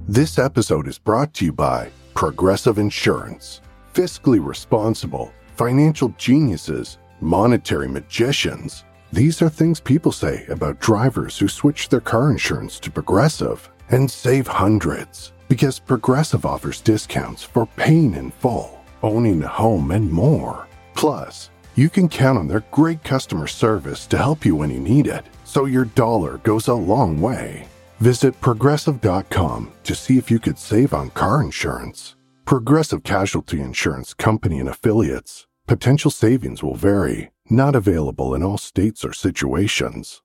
This episode is brought to you by Progressive Insurance. Fiscally responsible, financial geniuses, monetary magicians. These are things people say about drivers who switch their car insurance to Progressive and save hundreds, because Progressive offers discounts for paying in full, owning a home, and more. Plus, you can count on their great customer service to help you when you need it, so your dollar goes a long way. Visit Progressive.com to see if you could save on car insurance. Progressive Casualty Insurance Company and Affiliates. Potential savings will vary. Not available in all states or situations.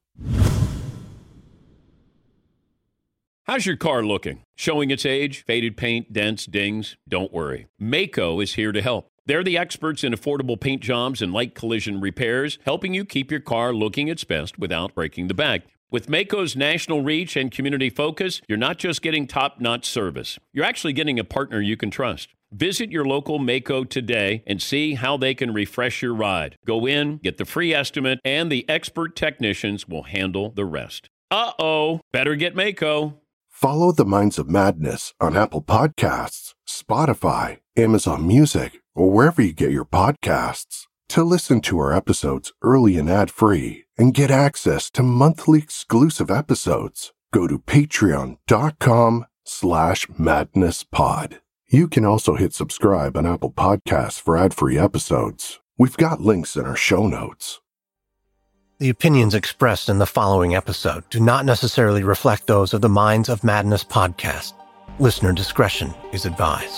How's your car looking? Showing its age? Faded paint, dents, dings? Don't worry. Maaco is here to help. They're the experts in affordable paint jobs and light collision repairs, helping you keep your car looking its best without breaking the bank. With Maaco's national reach and community focus, you're not just getting top-notch service. You're actually getting a partner you can trust. Visit your local Maaco today and see how they can refresh your ride. Go in, get the free estimate, and the expert technicians will handle the rest. Better get Maaco. Follow the Minds of Madness on Apple Podcasts, Spotify, Amazon Music, or wherever you get your podcasts. To listen to our episodes early and ad-free and get access to monthly exclusive episodes, go to patreon.com/madnesspod. You can also hit subscribe on Apple Podcasts for ad-free episodes. We've got links in our show notes. The opinions expressed in the following episode do not necessarily reflect those of the Minds of Madness podcast. Listener discretion is advised.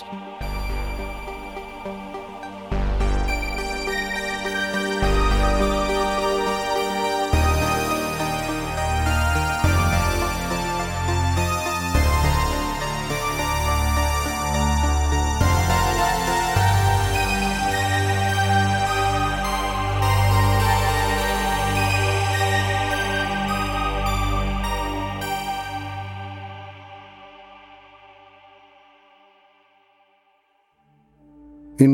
In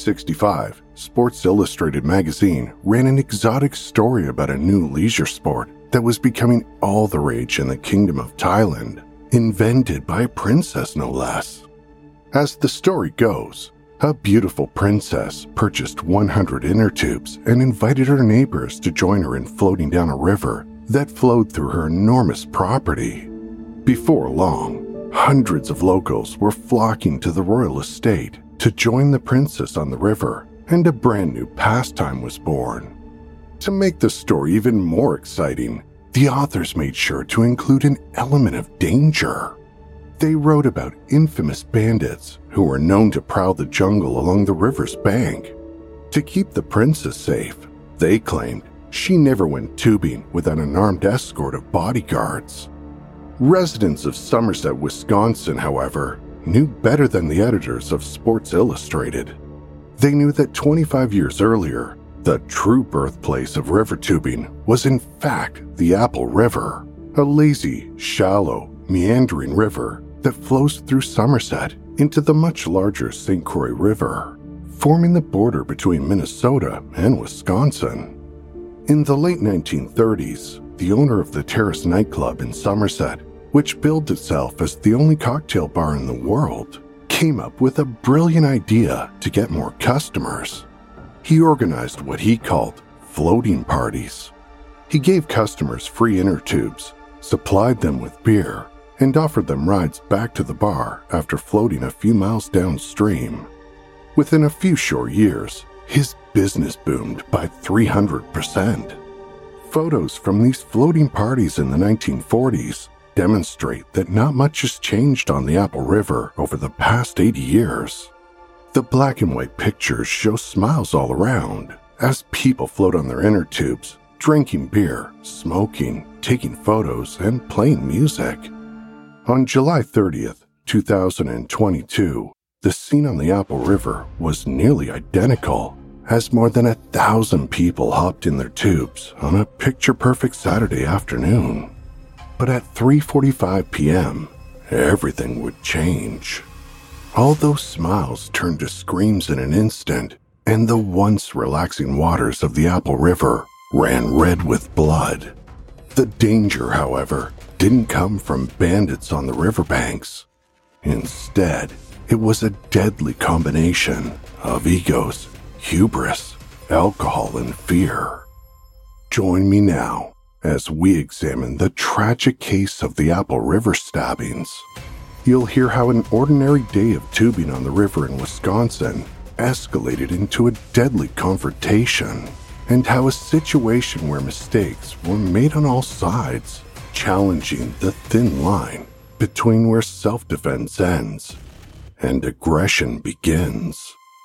1965, Sports Illustrated magazine ran an exotic story about a new leisure sport that was becoming all the rage in the Kingdom of Thailand, invented by a princess no less. As the story goes, a beautiful princess purchased 100 inner tubes and invited her neighbors to join her in floating down a river that flowed through her enormous property. Before long, hundreds of locals were flocking to the royal estate to join the princess on the river, and a brand new pastime was born. To make the story even more exciting, the authors made sure to include an element of danger. They wrote about infamous bandits who were known to prowl the jungle along the river's bank. To keep the princess safe, they claimed she never went tubing without an armed escort of bodyguards. Residents of Somerset, Wisconsin, however, knew better than the editors of Sports Illustrated. They knew that 25 years earlier, the true birthplace of river tubing was in fact the Apple River, a lazy, shallow, meandering river that flows through Somerset into the much larger St. Croix River, forming the border between Minnesota and Wisconsin. In the late 1930s, the owner of the Terrace nightclub in Somerset, which billed itself as the only cocktail bar in the world, came up with a brilliant idea to get more customers. He organized what he called floating parties. He gave customers free inner tubes, supplied them with beer, and offered them rides back to the bar after floating a few miles downstream. Within a few short years, his business boomed by 300%. Photos from these floating parties in the 1940s demonstrate that not much has changed on the Apple River over the past 80 years. The black and white pictures show smiles all around as people float on their inner tubes, drinking beer, smoking, taking photos, and playing music. On July 30th, 2022, the scene on the Apple River was nearly identical, as more than 1,000 people hopped in their tubes on a picture-perfect Saturday afternoon. But at 3:45 p.m., everything would change. All those smiles turned to screams in an instant, and the once relaxing waters of the Apple River ran red with blood. The danger, however, didn't come from bandits on the riverbanks. Instead, it was a deadly combination of egos, hubris, alcohol, and fear. Join me now as we examine the tragic case of the Apple River stabbings. You'll hear how an ordinary day of tubing on the river in Wisconsin escalated into a deadly confrontation, and how a situation where mistakes were made on all sides, challenging the thin line between where self-defense ends and aggression begins.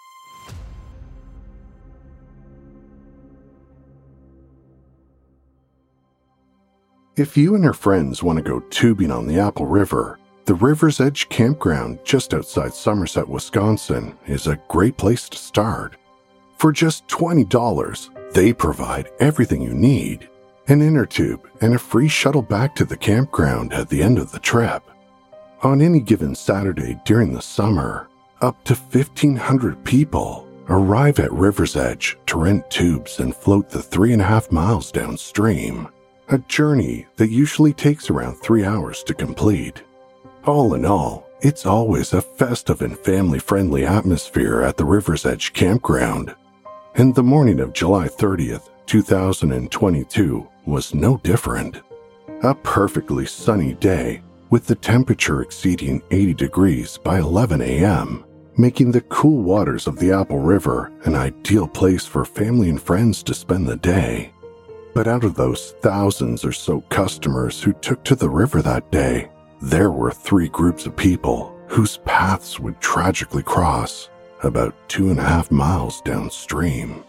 If you and your friends want to go tubing on the Apple River, the River's Edge Campground just outside Somerset, Wisconsin is a great place to start. For just $20, they provide everything you need, an inner tube and a free shuttle back to the campground at the end of the trip. On any given Saturday during the summer, up to 1,500 people arrive at River's Edge to rent tubes and float the 3.5 miles downstream, a journey that usually takes around 3 hours to complete. All in all, it's always a festive and family-friendly atmosphere at the River's Edge Campground. And the morning of July 30th, 2022 was no different. A perfectly sunny day with the temperature exceeding 80 degrees by 11 a.m., making the cool waters of the Apple River an ideal place for family and friends to spend the day. But out of those thousands or so customers who took to the river that day, there were 3 groups of people whose paths would tragically cross about 2.5 miles downstream.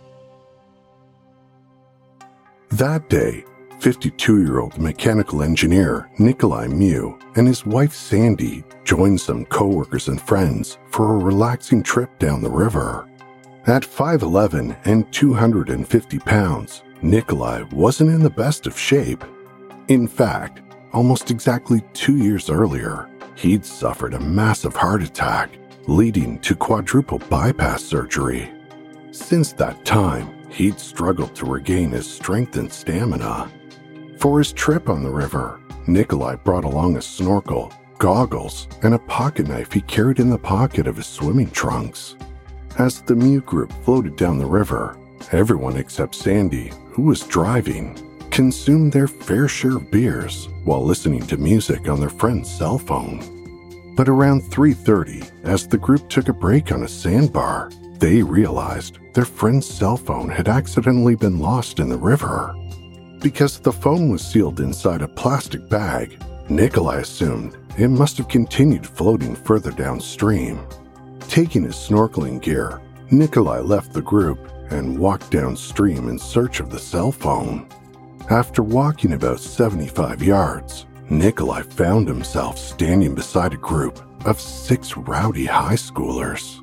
That day, 52-year-old mechanical engineer Nikolai Mew and his wife Sandy joined some coworkers and friends for a relaxing trip down the river. At 5'11" and 250 pounds, Nikolai wasn't in the best of shape. In fact, almost exactly 2 years earlier, he'd suffered a massive heart attack, leading to quadruple bypass surgery. Since that time, he'd struggled to regain his strength and stamina. For his trip on the river, Nikolai brought along a snorkel, goggles, and a pocket knife he carried in the pocket of his swimming trunks. As the Mew group floated down the river, everyone except Sandy, who was driving, consumed their fair share of beers while listening to music on their friend's cell phone. But around 3:30, as the group took a break on a sandbar, they realized their friend's cell phone had accidentally been lost in the river. Because the phone was sealed inside a plastic bag, Nikolai assumed it must have continued floating further downstream. Taking his snorkeling gear, Nikolai left the group and walked downstream in search of the cell phone. After walking about 75 yards, Nikolai found himself standing beside a group of 6 rowdy high schoolers.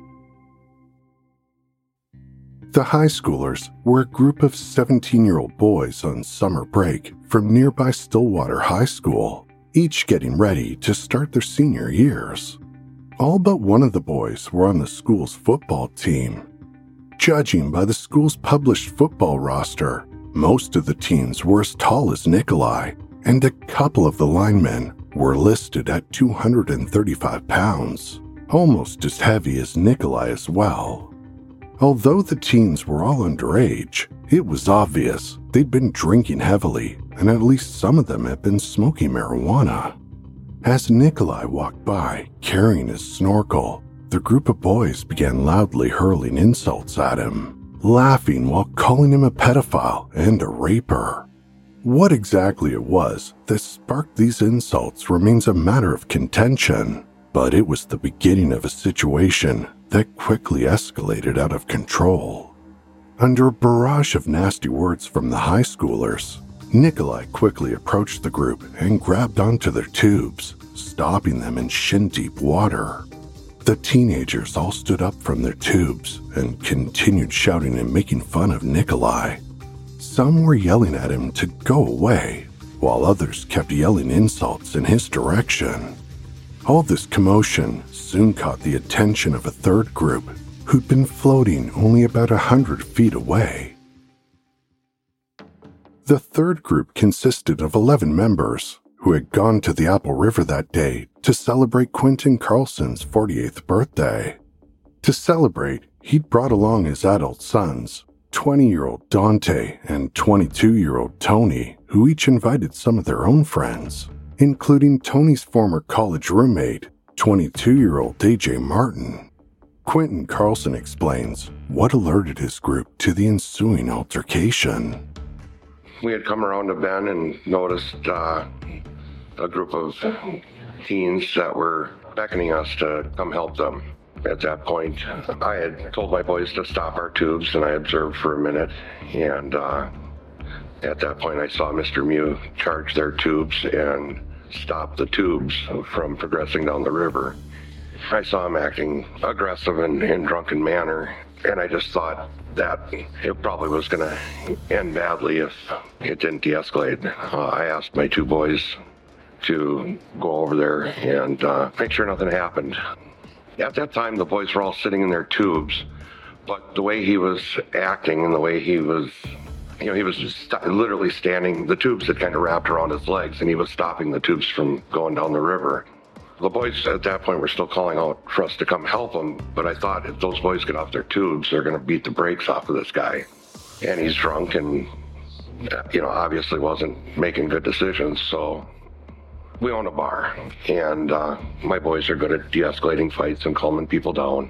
The high schoolers were a group of 17-year-old boys on summer break from nearby Stillwater High School, each getting ready to start their senior years. All but one of the boys were on the school's football team. Judging by the school's published football roster, most of the teens were as tall as Nikolai, and a couple of the linemen were listed at 235 pounds, almost as heavy as Nikolai as well. Although the teens were all underage, it was obvious they'd been drinking heavily, and at least some of them had been smoking marijuana. As Nikolai walked by, carrying his snorkel, the group of boys began loudly hurling insults at him, laughing while calling him a pedophile and a raper. What exactly it was that sparked these insults remains a matter of contention, but it was the beginning of a situation that quickly escalated out of control. Under a barrage of nasty words from the high schoolers, Nikolai quickly approached the group and grabbed onto their tubes, stopping them in shin-deep water. The teenagers all stood up from their tubes and continued shouting and making fun of Nikolai. Some were yelling at him to go away, while others kept yelling insults in his direction. All this commotion soon caught the attention of a third group who'd been floating only about 100 feet away. The third group consisted of 11 members who had gone to the Apple River that day to celebrate Quentin Carlson's 48th birthday. To celebrate, he'd brought along his adult sons, 20-year-old Dante and 22-year-old Tony, who each invited some of their own friends, including Tony's former college roommate, 22-year-old AJ Martin. Quentin Carlson explains what alerted his group to the ensuing altercation. We had come around a bend and noticed a group of teens that were beckoning us to come help them. At that point, I had told my boys to stop our tubes, and I observed for a minute. And at that point, I saw Mr. Mew charge their tubes and stop the tubes from progressing down the river. I saw him acting aggressive and in drunken manner, and I just thought that it probably was going to end badly if it didn't de-escalate. I asked my two boys to go over there and make sure nothing happened. At that time, the boys were all sitting in their tubes, but the way he was acting and the way he was, he was just literally standing, the tubes had kind of wrapped around his legs, and he was stopping the tubes from going down the river. The boys at that point were still calling out for us to come help them, but I thought if those boys get off their tubes, they're going to beat the brakes off of this guy. And he's drunk and, obviously wasn't making good decisions, so we own a bar, and my boys are good at de-escalating fights and calming people down.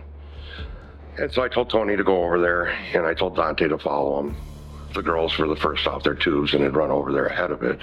And so I told Tony to go over there, and I told Dante to follow him. The girls were the first off their tubes and had run over there ahead of it.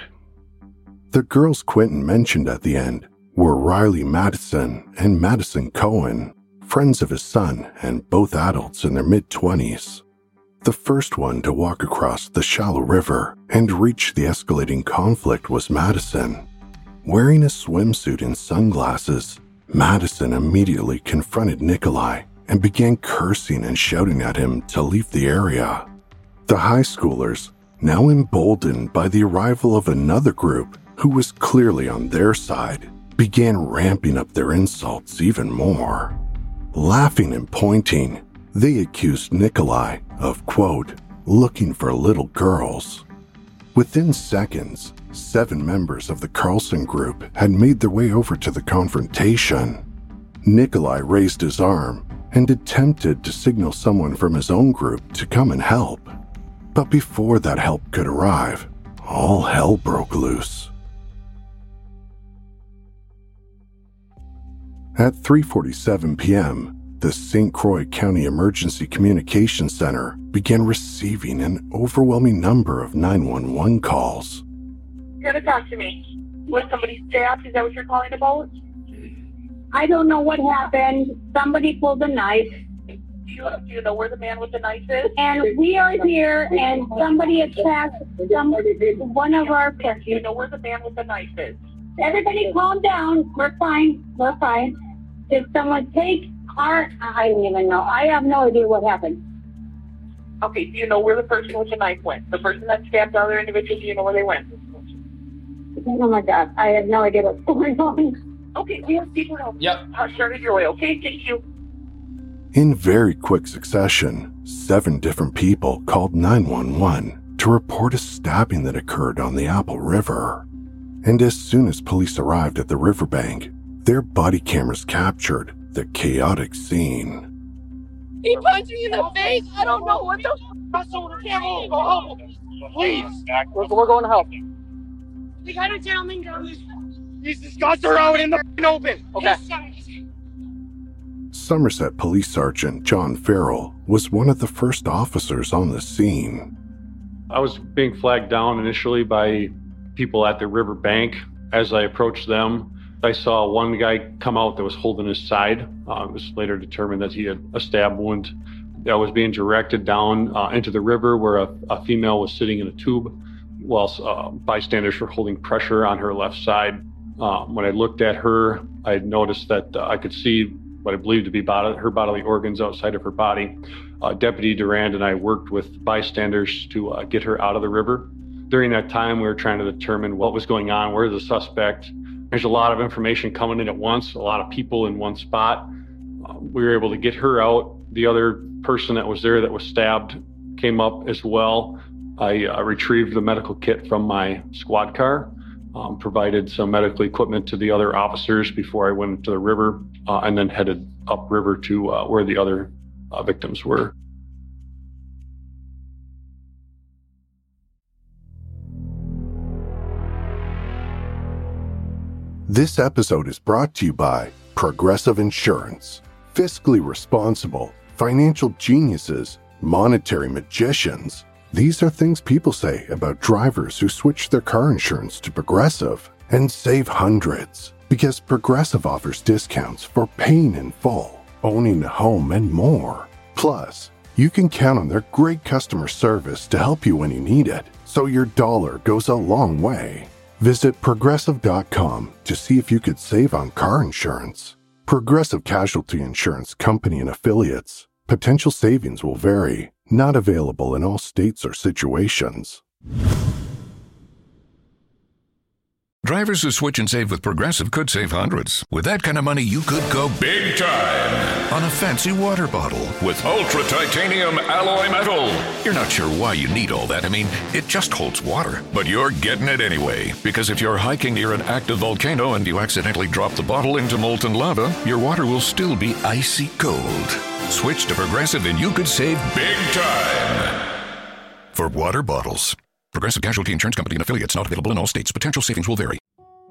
The girls Quentin mentioned at the end were Riley Madison and Madison Cohen, friends of his son and both adults in their mid-20s. The first one to walk across the shallow river and reach the escalating conflict was Madison. Wearing a swimsuit and sunglasses, Madison immediately confronted Nikolai and began cursing and shouting at him to leave the area. The high schoolers, now emboldened by the arrival of another group who was clearly on their side, began ramping up their insults even more. Laughing and pointing, they accused Nikolai of, quote, looking for little girls. Within seconds, 7 members of the Carlson group had made their way over to the confrontation. Nikolai raised his arm and attempted to signal someone from his own group to come and help. But before that help could arrive, all hell broke loose. At 3:47 p.m., the St. Croix County Emergency Communications Center began receiving an overwhelming number of 911 calls. You're going to talk to me. Was somebody stabbed? Is that what you're calling about? I don't know what happened. Somebody pulled a knife. Do you know where the man with the knife is? And we are here, and somebody attacked one of our friends. Do you know where the man with the knife is? Everybody calm down. We're fine. We're fine. Did someone take our... I don't even know. I have no idea what happened. Okay, do you know where the person with the knife went? The person that stabbed the other individual, do you know where they went? Oh my God. I have no idea what's going on. Okay, we have people help. Yep. Started your way, okay? Thank you. In very quick succession, 7 different people called 911 to report a stabbing that occurred on the Apple River. And as soon as police arrived at the riverbank, their body cameras captured the chaotic scene. He punched me in the face. I don't know what the... Go home. Please. We're going to help. We got a gentleman down there. He's discussed her out in the open. Okay. Somerset Police Sergeant John Farrell was one of the first officers on the scene. I was being flagged down initially by people at the riverbank. As I approached them, I saw one guy come out that was holding his side. It was later determined that he had a stab wound that was being directed down into the river where a female was sitting in a tube while bystanders were holding pressure on her left side. When I looked at her, I noticed that I could see what I believed to be her bodily organs outside of her body. Deputy Durand and I worked with bystanders to get her out of the river. During that time, we were trying to determine what was going on, where's the suspect. There's a lot of information coming in at once, a lot of people in one spot. We were able to get her out. The other person that was there that was stabbed came up as well. I retrieved the medical kit from my squad car. provided some medical equipment to the other officers before I went to the river, and then headed upriver to where the other victims were. This episode is brought to you by Progressive Insurance. Fiscally responsible, financial geniuses, monetary magicians. These are things people say about drivers who switch their car insurance to Progressive and save hundreds, because Progressive offers discounts for paying in full, owning a home, and more. Plus, you can count on their great customer service to help you when you need it, so your dollar goes a long way. Visit Progressive.com to see if you could save on car insurance. Progressive Casualty Insurance Company and Affiliates. Potential savings will vary. Not available in all states or situations. Drivers who switch and save with Progressive could save hundreds. With that kind of money, you could go big time on a fancy water bottle with ultra titanium alloy metal. You're not sure why you need all that. I mean, it just holds water. But you're getting it anyway. Because if you're hiking near an active volcano and you accidentally drop the bottle into molten lava, your water will still be icy cold. Switch to Progressive and you could save big time. For water bottles. Progressive Casualty Insurance Company and Affiliates, not available in all states. Potential savings will vary.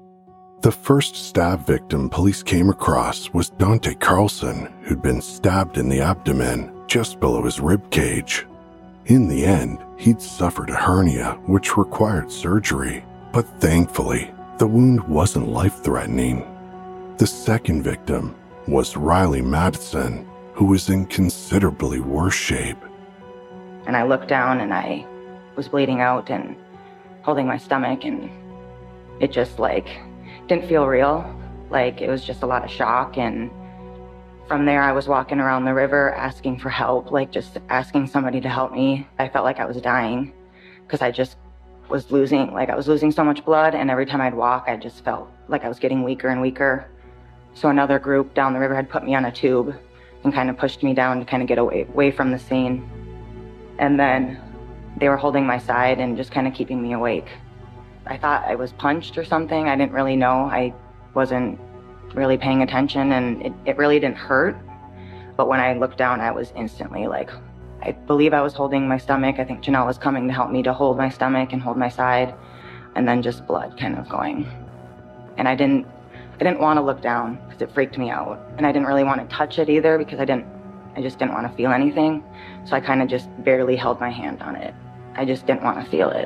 The first stab victim police came across was Dante Carlson, who'd been stabbed in the abdomen just below his rib cage. In the end, he'd suffered a hernia, which required surgery, but thankfully, the wound wasn't life-threatening. The second victim was Riley Madison, who was in considerably worse shape. And I looked down and I was bleeding out and holding my stomach, and it just didn't feel real. It was just a lot of shock. And from there I was walking around the river asking for help, just asking somebody to help me. I felt like I was dying because I just was losing so much blood, and every time I'd walk I just felt like I was getting weaker and weaker. So another group down the river had put me on a tube and kind of pushed me down to kind of get away from the scene. And then they were holding my side and just kind of keeping me awake. I thought I was punched or something. I didn't really know. I wasn't really paying attention, and it really didn't hurt. But when I looked down, I was instantly I believe I was holding my stomach. I think Janelle was coming to help me to hold my stomach and hold my side, and then just blood kind of going. And I didn't want to look down because it freaked me out. And I didn't really want to touch it either because I just didn't want to feel anything. So I kind of just barely held my hand on it. I just didn't want to feel it.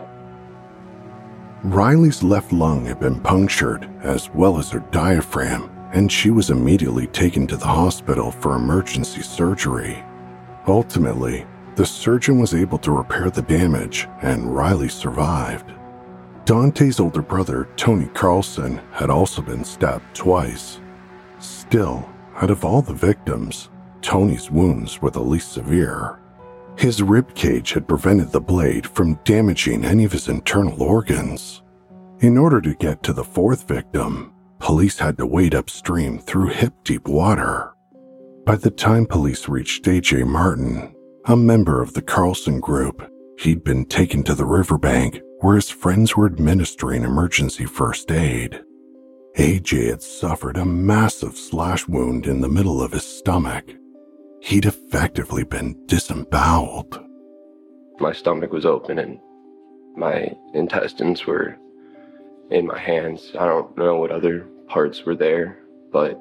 Riley's left lung had been punctured, as well as her diaphragm, and she was immediately taken to the hospital for emergency surgery. Ultimately, the surgeon was able to repair the damage, and Riley survived. Dante's older brother, Tony Carlson, had also been stabbed twice. Still, out of all the victims, Tony's wounds were the least severe. His rib cage had prevented the blade from damaging any of his internal organs. In order to get to the fourth victim, police had to wade upstream through hip-deep water. By the time police reached A.J. Martin, a member of the Carlson group, he'd been taken to the riverbank where his friends were administering emergency first aid. A.J. had suffered a massive slash wound in the middle of his stomach. He'd effectively been disemboweled. My stomach was open and my intestines were in my hands. I don't know what other parts were there, but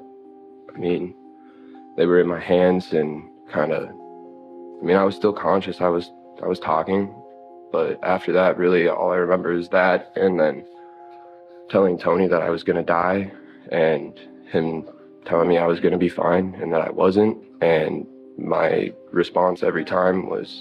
they were in my hands and I was still conscious. I was talking, but after that, really all I remember is that, and then telling Tony that I was gonna die and him telling me I was gonna be fine and that I wasn't. And my response every time was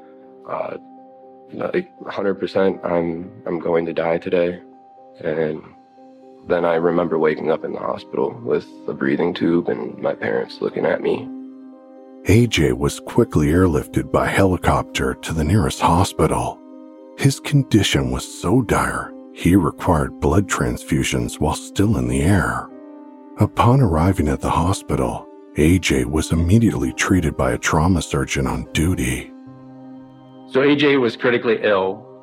100%, I'm going to die today. And then I remember waking up in the hospital with a breathing tube and my parents looking at me. AJ was quickly airlifted by helicopter to the nearest hospital. His condition was so dire, he required blood transfusions while still in the air. Upon arriving at the hospital, AJ was immediately treated by a trauma surgeon on duty. So AJ was critically ill.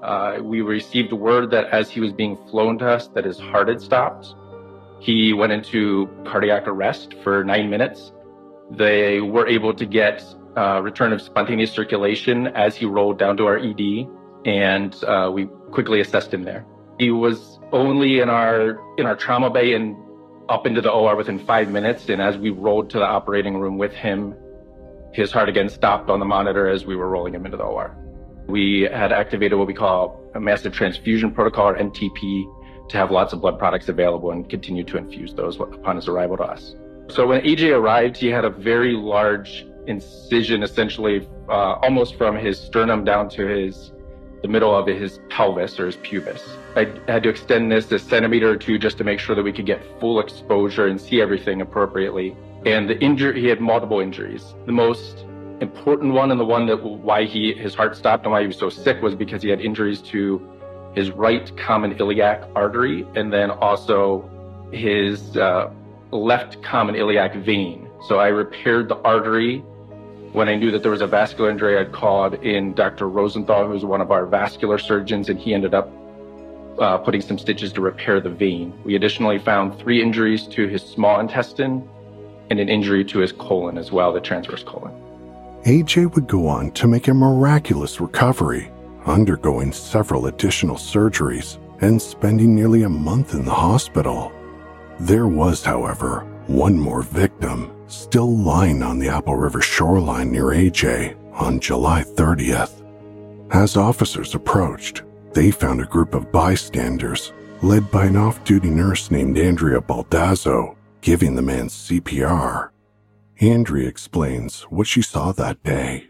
We received word that as he was being flown to us, that his heart had stopped. He went into cardiac arrest for 9 minutes. They were able to get return of spontaneous circulation as he rolled down to our ED, and we quickly assessed him there. He was only in our trauma bay and up into the OR within 5 minutes, and as we rolled to the operating room with him, his heart again stopped on the monitor as we were rolling him into the OR. We had activated what we call a massive transfusion protocol, or NTP, to have lots of blood products available and continue to infuse those upon his arrival to us. So when AJ arrived, he had a very large incision, essentially almost from his sternum down to the middle of his pelvis, or his pubis. I had to extend this a centimeter or two just to make sure that we could get full exposure and see everything appropriately. And he had multiple injuries. The most important one, and the one that why his heart stopped and why he was so sick, was because he had injuries to his right common iliac artery, and then also his left common iliac vein. So I repaired the artery. When I knew that there was a vascular injury, I'd called in Dr. Rosenthal, who's one of our vascular surgeons, and he ended up putting some stitches to repair the vein. We additionally found 3 injuries to his small intestine and an injury to his colon as well, the transverse colon. AJ would go on to make a miraculous recovery, undergoing several additional surgeries and spending nearly a month in the hospital. There was, however, one more victim still lying on the Apple River shoreline near AJ on July 30th. As officers approached, they found a group of bystanders led by an off-duty nurse named Andrea Baldazzo giving the man CPR. Andrea explains what she saw that day.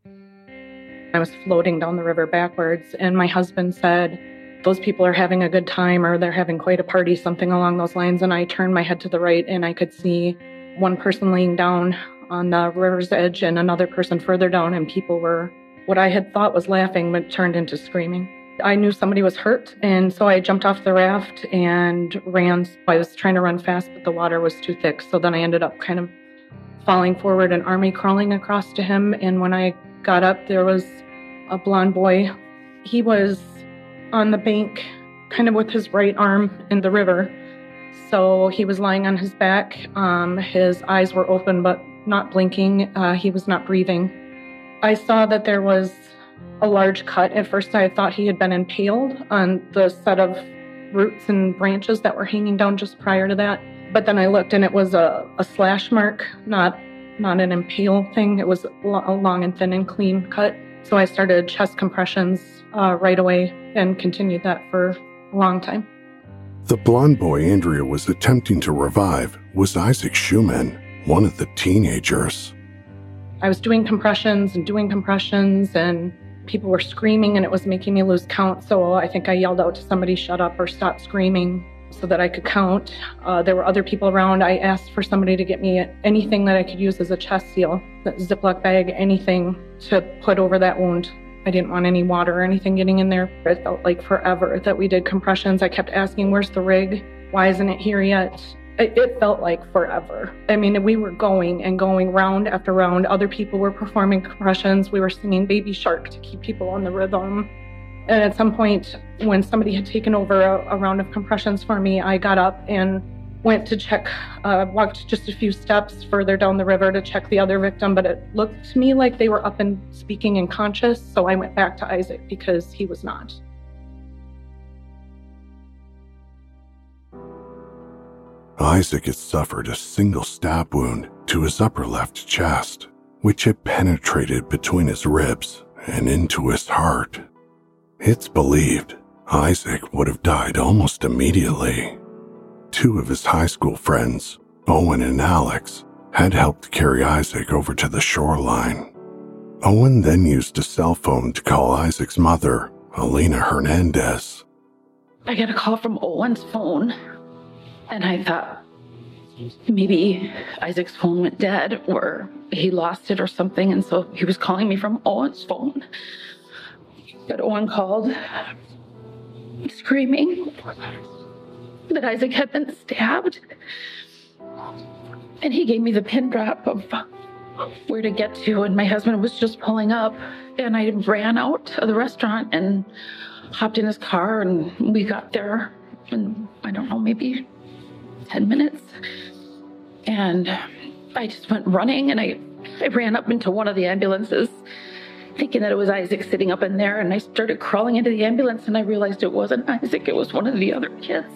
I was floating down the river backwards, and my husband said, "Those people are having a good time, or they're having quite a party," something along those lines. And I turned my head to the right, and I could see one person laying down on the river's edge and another person further down, and people were, what I had thought was laughing, but turned into screaming. I knew somebody was hurt, and so I jumped off the raft and ran. I was trying to run fast, but the water was too thick, so then I ended up kind of falling forward and army crawling across to him. And when I got up, there was a blonde boy. He was on the bank, kind of with his right arm in the river. So he was lying on his back. His eyes were open but not blinking. He was not breathing. I saw that there was a large cut. At first I thought he had been impaled on the set of roots and branches that were hanging down just prior to that. But then I looked, and it was a slash mark, not an impale thing. It was a long and thin and clean cut. So I started chest compressions right away and continued that for a long time. The blonde boy Andrea was attempting to revive was Isaac Schumann, one of the teenagers. I was doing compressions, and people were screaming, and it was making me lose count. So I think I yelled out to somebody, "Shut up," or "Stop screaming," so that I could count. There were other people around. I asked for somebody to get me anything that I could use as a chest seal, that Ziploc bag, anything to put over that wound. I didn't want any water or anything getting in there. It felt like forever that we did compressions. I kept asking, "Where's the rig? Why isn't it here yet?" It felt like forever. I mean, we were going and going round after round. Other people were performing compressions. We were singing Baby Shark to keep people on the rhythm. And at some point, when somebody had taken over a round of compressions for me, I got up and went to check, walked just a few steps further down the river to check the other victim, but it looked to me like they were up and speaking and conscious, so I went back to Isaac because he was not. Isaac had suffered a single stab wound to his upper left chest, which had penetrated between his ribs and into his heart. It's believed Isaac would have died almost immediately. 2 of his high school friends, Owen and Alex, had helped carry Isaac over to the shoreline. Owen then used a cell phone to call Isaac's mother, Elena Hernandez. I got a call from Owen's phone, and I thought maybe Isaac's phone went dead or he lost it or something, and so he was calling me from Owen's phone. But Owen called screaming that Isaac had been stabbed, and he gave me the pin drop of where to get to, and my husband was just pulling up, and I ran out of the restaurant, and hopped in his car, and we got there in, I don't know, maybe 10 minutes. And I just went running, and I ran up into one of the ambulances, thinking that it was Isaac sitting up in there. And I started crawling into the ambulance, and I realized it wasn't Isaac, it was one of the other kids.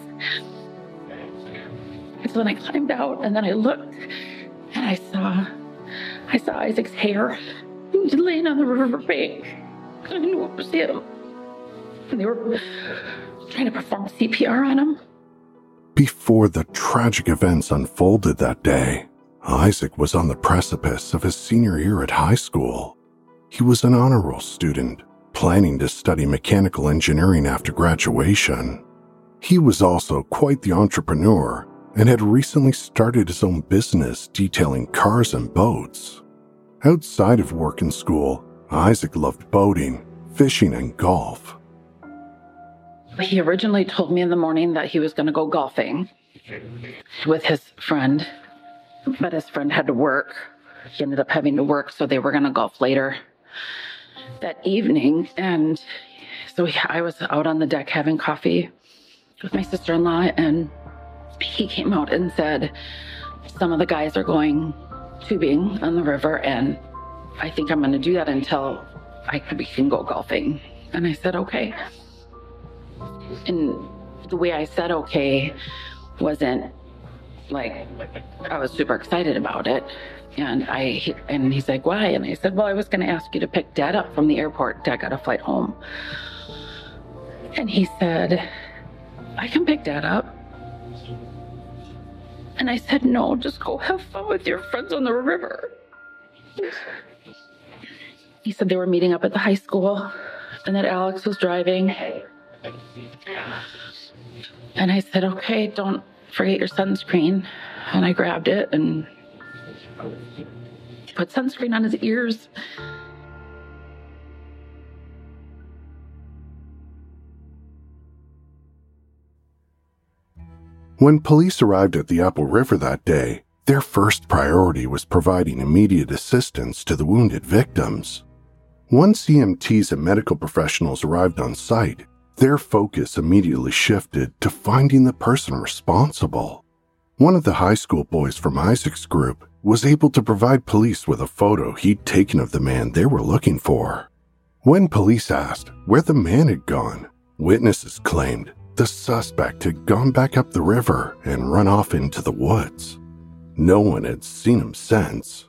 So then I climbed out, and then I looked, and I saw Isaac's hair laying on the riverbank. I knew it was him. And they were trying to perform CPR on him. Before the tragic events unfolded that day, Isaac was on the precipice of his senior year at high school. He was an honor roll student, planning to study mechanical engineering after graduation. He was also quite the entrepreneur and had recently started his own business detailing cars and boats. Outside of work and school, Isaac loved boating, fishing, and golf. He originally told me in the morning that he was going to go golfing with his friend, but his friend had to work. He ended up having to work, so they were going to golf later that evening. And so I was out on the deck having coffee with my sister-in-law, and he came out and said, some of the guys are going tubing on the river, and I think I'm going to do that until we can go golfing. And I said, okay. And the way I said okay wasn't like I was super excited about it. And he's like, why? And I said, well, I was going to ask you to pick Dad up from the airport. Dad got a flight home. And he said, I can pick Dad up. And I said, no, just go have fun with your friends on the river. He said they were meeting up at the high school and that Alex was driving. And I said, okay, don't forget your sunscreen. And I grabbed it and put sunscreen on his ears. When police arrived at the Apple River that day, their first priority was providing immediate assistance to the wounded victims. Once EMTs and medical professionals arrived on site, their focus immediately shifted to finding the person responsible. One of the high school boys from Isaac's group was able to provide police with a photo he'd taken of the man they were looking for. When police asked where the man had gone, witnesses claimed the suspect had gone back up the river and run off into the woods. No one had seen him since.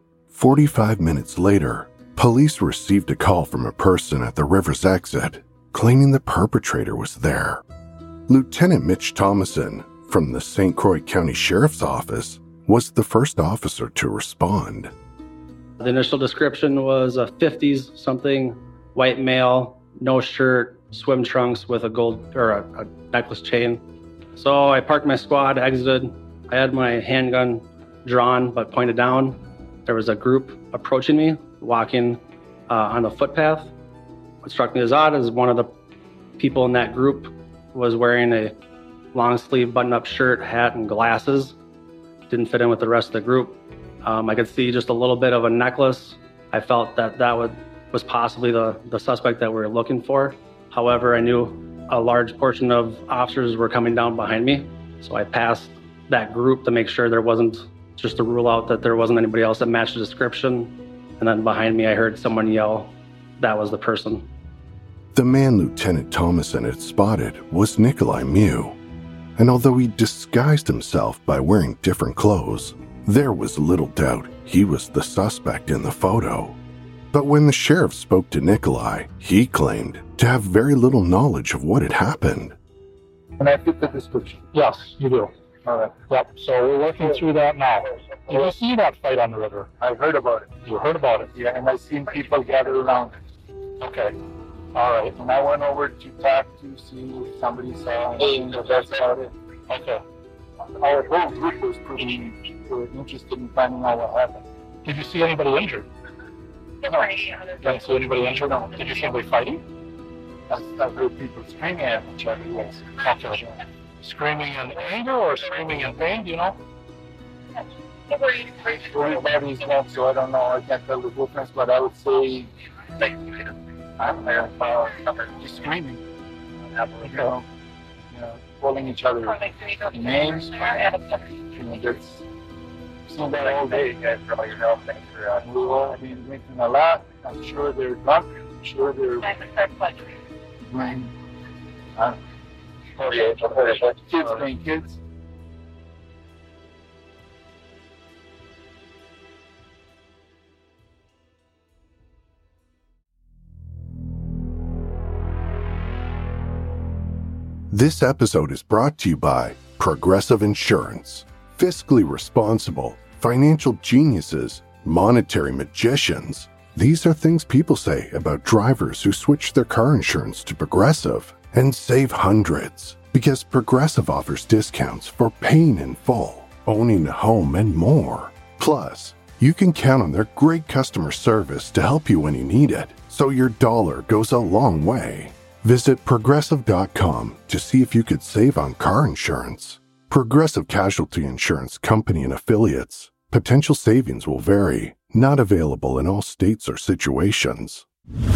45 minutes later, police received a call from a person at the river's exit, claiming the perpetrator was there. Lieutenant Mitch Thomason from the St. Croix County Sheriff's Office was the first officer to respond. The initial description was a 50s-something white male, no shirt, swim trunks with a gold or a necklace chain. So I parked my squad, exited. I had my handgun drawn but pointed down. There was a group approaching me, walking on the footpath. What struck me as odd is one of the people in that group was wearing a long sleeve button-up shirt, hat, and glasses. Didn't fit in with the rest of the group. I could see just a little bit of a necklace. I felt that was possibly the suspect that we were looking for. However, I knew a large portion of officers were coming down behind me. So I passed that group to make sure there wasn't, just to rule out that there wasn't anybody else that matched the description. And then behind me, I heard someone yell, that was the person. The man Lieutenant Thomason had spotted was Nikolai Mew. And although he disguised himself by wearing different clothes, there was little doubt he was the suspect in the photo. But when the sheriff spoke to Nikolai, he claimed to have very little knowledge of what had happened. Can I fit the description? Yes, you do. All right. Yep. So we're working through that now. Did you see that fight on the river? I heard about it. You heard about it? Yeah, and I seen people gather around it. Okay. All right. And I went over to talk to see if somebody saw anything, but that's about it. Okay. Our whole group was pretty interested in finding out what happened. Did you see anybody injured? No. Didn't see anybody injured? No. Did you see anybody fighting? I heard people screaming at each other. Okay. Screaming in anger or screaming in pain, do you know? Everybody's dead, so I don't know. I can't tell the difference, but I would say just screaming. calling each other names. That's seen that all day. Guys, for all your help. Thanks for we've all been drinking a lot. I'm sure they're drunk. I'm sure they're playing. Kids playing kids. This episode is brought to you by Progressive Insurance. Fiscally responsible, financial geniuses, monetary magicians. These are things people say about drivers who switch their car insurance to Progressive and save hundreds. Because Progressive offers discounts for paying in full, owning a home, and more. Plus, you can count on their great customer service to help you when you need it, so your dollar goes a long way. Visit Progressive.com to see if you could save on car insurance. Progressive Casualty Insurance Company and Affiliates. Potential savings will vary. Not available in all states or situations.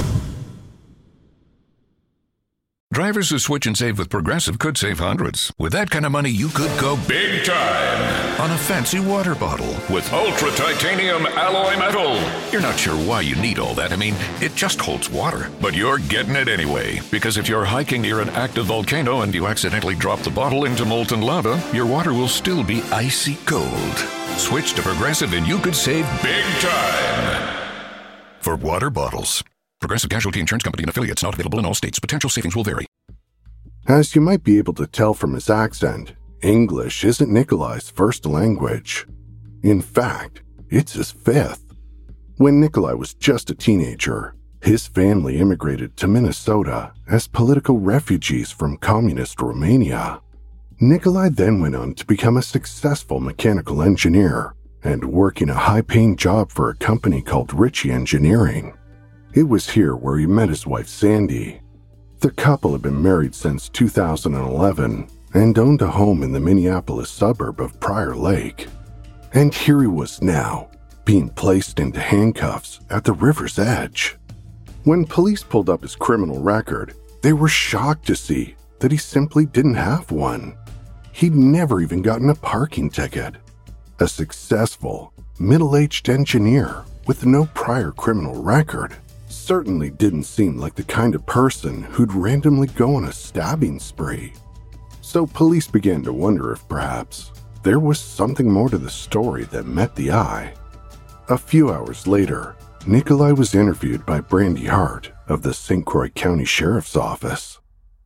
Drivers who switch and save with Progressive could save hundreds. With that kind of money, you could go big time on a fancy water bottle with ultra titanium alloy metal. You're not sure why you need all that. I mean, it just holds water. But you're getting it anyway. Because if you're hiking near an active volcano and you accidentally drop the bottle into molten lava, your water will still be icy cold. Switch to Progressive and you could save big time. For water bottles. Progressive Casualty Insurance Company and Affiliates, not available in all states. Potential savings will vary. As you might be able to tell from his accent, English isn't Nikolai's first language. In fact, it's his fifth. When Nikolai was just a teenager, his family immigrated to Minnesota as political refugees from communist Romania. Nikolai then went on to become a successful mechanical engineer and working a high-paying job for a company called Ritchie Engineering. It was here where he met his wife, Sandy. The couple had been married since 2011 and owned a home in the Minneapolis suburb of Prior Lake. And here he was now, being placed into handcuffs at the river's edge. When police pulled up his criminal record, they were shocked to see that he simply didn't have one. He'd never even gotten a parking ticket. A successful, middle-aged engineer with no prior criminal record certainly didn't seem like the kind of person who'd randomly go on a stabbing spree. So police began to wonder if perhaps there was something more to the story that met the eye. A few hours later, Nikolai was interviewed by Brandy Hart of the St. Croix County Sheriff's Office.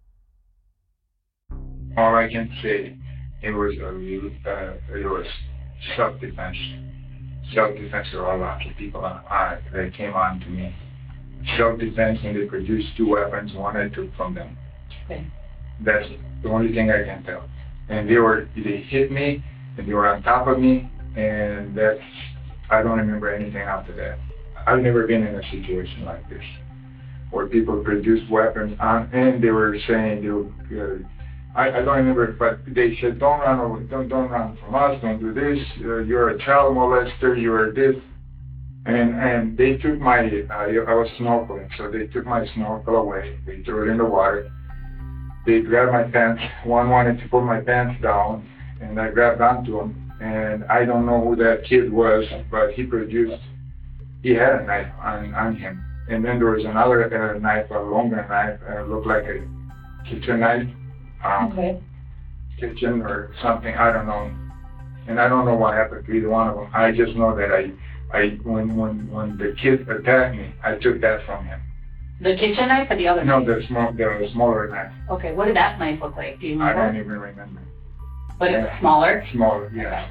All I can say, it was self-defense. Self-defense for all of the people that came on to me. Self-defense, and they produced two weapons, one I took from them. Okay. That's the only thing I can tell. And they hit me, and they were on top of me, and I don't remember anything after that. I've never been in a situation like this, where people produced weapons and they were saying, I don't remember, but they said, don't run from us, don't do this, you're a child molester, you're this. And they took I was snorkeling, so they took my snorkel away. They threw it in the water. They grabbed my pants. One wanted to pull my pants down, and I grabbed onto him. And I don't know who that kid was, but he had a knife on him. And then there was another knife, a longer knife, looked like a kitchen knife, kitchen or something, I don't know. And I don't know what happened to either one of them. I just know that when the kid attacked me, I took that from him. The kitchen knife or the other knife? No, the smaller knife. Okay, what did that knife look like? Do you remember? I don't even remember. But it's smaller? Smaller, yeah.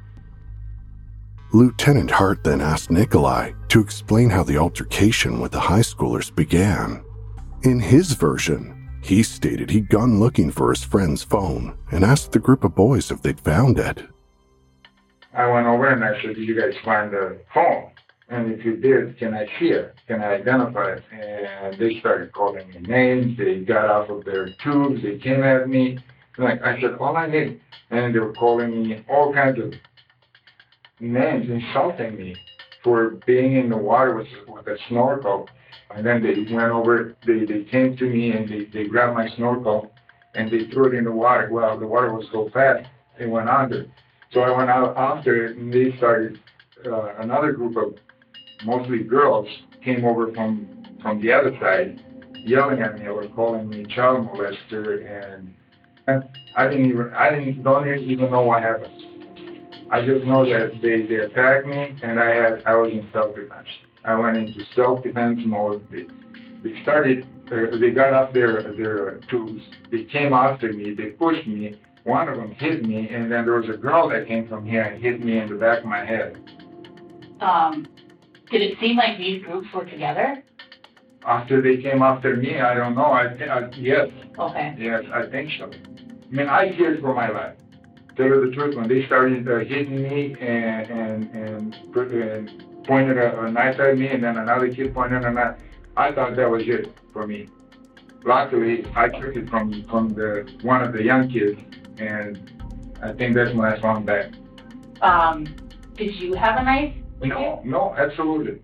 Lieutenant Hart then asked Nikolai to explain how the altercation with the high schoolers began. In his version, he stated he'd gone looking for his friend's phone and asked the group of boys if they'd found it. I went over and I said, did you guys find the phone? And if you did, can I see it? Can I identify it? And they started calling me names. They got off of their tubes. They came at me. I said, all I need. And they were calling me all kinds of names, insulting me for being in the water with a snorkel. And then they went over, they came to me and they grabbed my snorkel and they threw it in the water. Well, the water was so fast, it went under. So I went out after it and they started, another group of mostly girls came over from the other side, yelling at me or calling me child molester, and I don't even know what happened. I just know that they attacked me and I was in self-defense. I went into self-defense mode. They started, they got up their tubes. They came after me. They pushed me. One of them hit me, and then there was a girl that came from here and hit me in the back of my head. Did it seem like these groups were together? After they came after me, I don't know. Yes. Okay. Yes, I think so. I mean, I feared for my life. Tell you the truth, when they started hitting me and pointed a knife at me, and then another kid pointed a knife, I thought that was it for me. Luckily, I took it from one of the young kids, and I think that's when I found back. Did you have a knife? No, absolutely.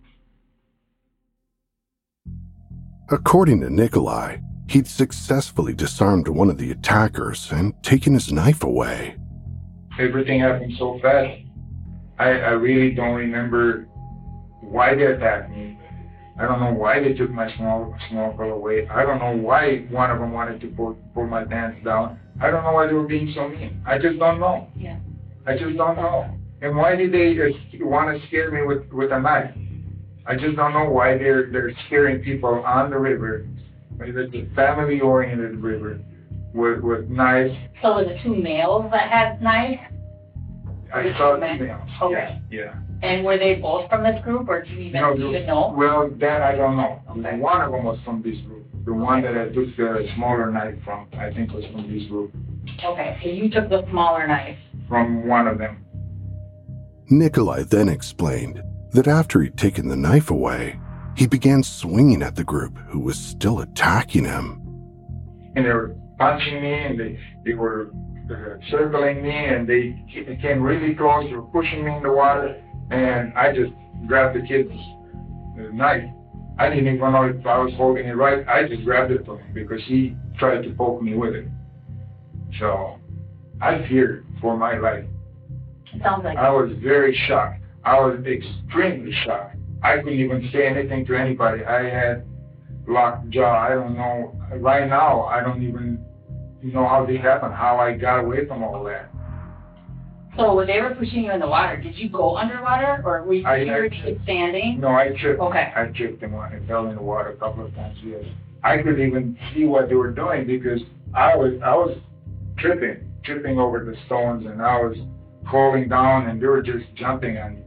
According to Nikolai, he'd successfully disarmed one of the attackers and taken his knife away. Everything happened so fast. I really don't remember why they attacked me. I don't know why they took my snorkel away. I don't know why one of them wanted to pull my pants down. I don't know why they were being so mean. I just don't know. Yeah. I just don't know. And why did they want to scare me with a knife? I just don't know why they're scaring people on the river. It's a family-oriented river with knives. So was it two males that had knives? I saw two males. Okay. Yeah. And were they both from this group, or do you even know? Well, that I don't know. Okay. One of them was from this group. The one that I took the smaller knife from, I think, was from this group. Okay, so you took the smaller knife. From one of them. Nikolai then explained that after he'd taken the knife away, he began swinging at the group who was still attacking him. And they were punching me, and they were circling me, and they came really close. They were pushing me in the water, and I just grabbed the kid's knife. I didn't even know if I was holding it right. I just grabbed it from him because he tried to poke me with it. So I feared for my life. Sounds like I was very shocked. I was extremely shocked. I couldn't even say anything to anybody. I had locked jaw. I don't know. Right now, I don't even know how this happened, how I got away from all that. So when they were pushing you in the water, did you go underwater, or were you standing? No, I tripped. Okay. I tripped and fell in the water a couple of times, yes. I couldn't even see what they were doing because I was tripping over the stones, and I was falling down, and they were just jumping on me.